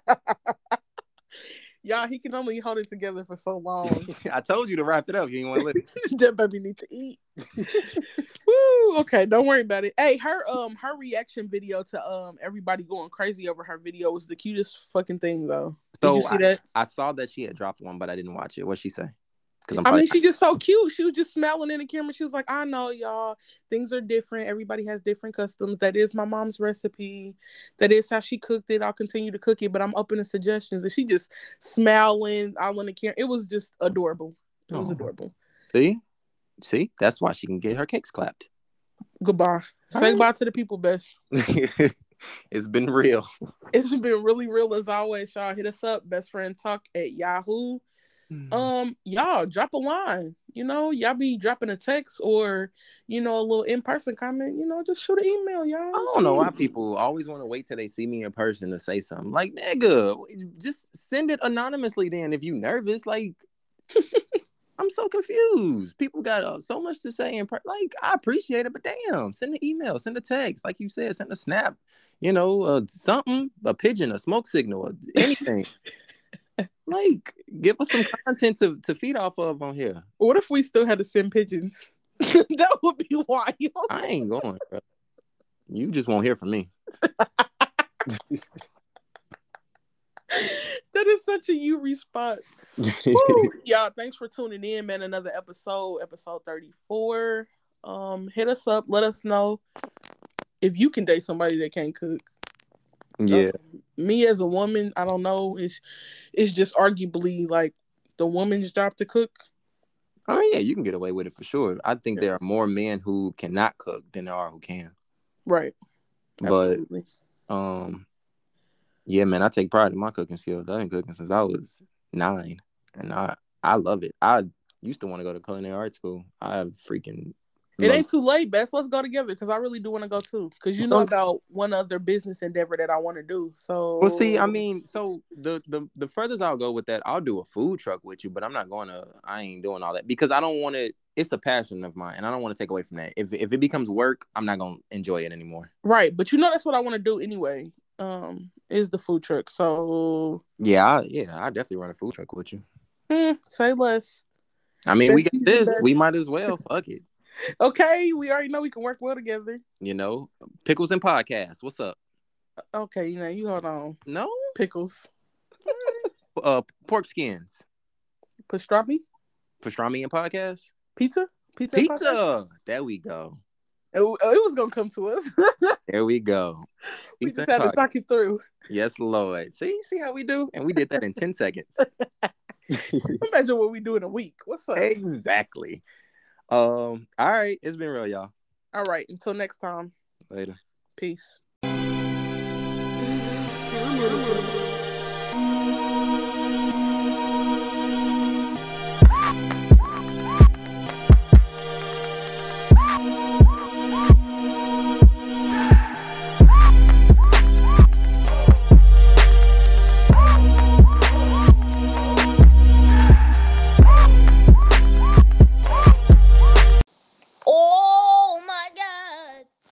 Y'all, he can only hold it together for so long. I told you to wrap it up. You didn't want to listen. That baby need to eat. Woo, okay, don't worry about it. Hey, her um her reaction video to um everybody going crazy over her video was the cutest fucking thing though. So Did you see I, that? I saw that she had dropped one, but I didn't watch it. What'd she say? Because I mean, she just so cute. She was just smiling in the camera. She was like, I know, y'all. Things are different. Everybody has different customs. That is my mom's recipe. That is how she cooked it. I'll continue to cook it, but I'm open to suggestions. And she just smiling all in the camera. It was just adorable. It was oh. adorable. See? See? That's why she can get her cakes clapped. Goodbye. Say right. Bye to the people, Bess. It's been real. It's been really real as always, y'all. Hit us up, Best Friend Talk at Yahoo. Um, y'all drop a line. You know, y'all be dropping a text or, you know, a little in-person comment. You know, just shoot an email, y'all. I don't know why people always want to wait till they see me in person to say something. Like, nigga, just send it anonymously then if you nervous. Like, I'm so confused. People got uh, so much to say in person. Like, I appreciate it, but damn, send an email, send a text. Like you said, send a snap. You know, uh, something, a pigeon, a smoke signal, anything. Like, give us some content to, to feed off of on here. What if we still had to send pigeons? That would be wild. I ain't going, bro. You just won't hear from me. That is such a you response. Woo. Y'all, thanks for tuning in, man. Another episode, episode thirty-four. Um, hit us up. Let us know if you can date somebody that can't cook. Yeah. Um, me as a woman, I don't know. It's it's just arguably like the woman's job to cook. Oh yeah, you can get away with it for sure. I think there are more men who cannot cook than there are who can. Right. Absolutely. But um, yeah, man, I take pride in my cooking skills. I've been cooking since I was nine, and I I love it. I used to want to go to culinary arts school. I have freaking. It ain't too late, Bess. Let's go together because I really do want to go too. Because you know about one other business endeavor that I want to do. So, well, see, I mean, so the the the furthest I'll go with that, I'll do a food truck with you, but I'm not going to. I ain't doing all that because I don't want to. It's a passion of mine, and I don't want to take away from that. If if it becomes work, I'm not gonna enjoy it anymore. Right, but you know that's what I want to do anyway. Um, is the food truck. So yeah, I, yeah, I definitely run a food truck with you. Hmm, say less. I mean, Best we got this. Best. We might as well. Fuck it. Okay, we already know we can work well together. You know, Pickles and Podcasts. What's up? Okay, you know, you hold on. No? Pickles. uh, pork skins. Pastrami? Pastrami and Podcast? Pizza? Pizza? Pizza! There we go. It, it was going to come to us. There we go. We Pizza just had to talk it through. Yes, Lord. See? See how we do? And we did that in ten seconds. Imagine what we do in a week. What's up? Exactly. Um. All right. It's been real, y'all. All right. Until next time. Later. Peace.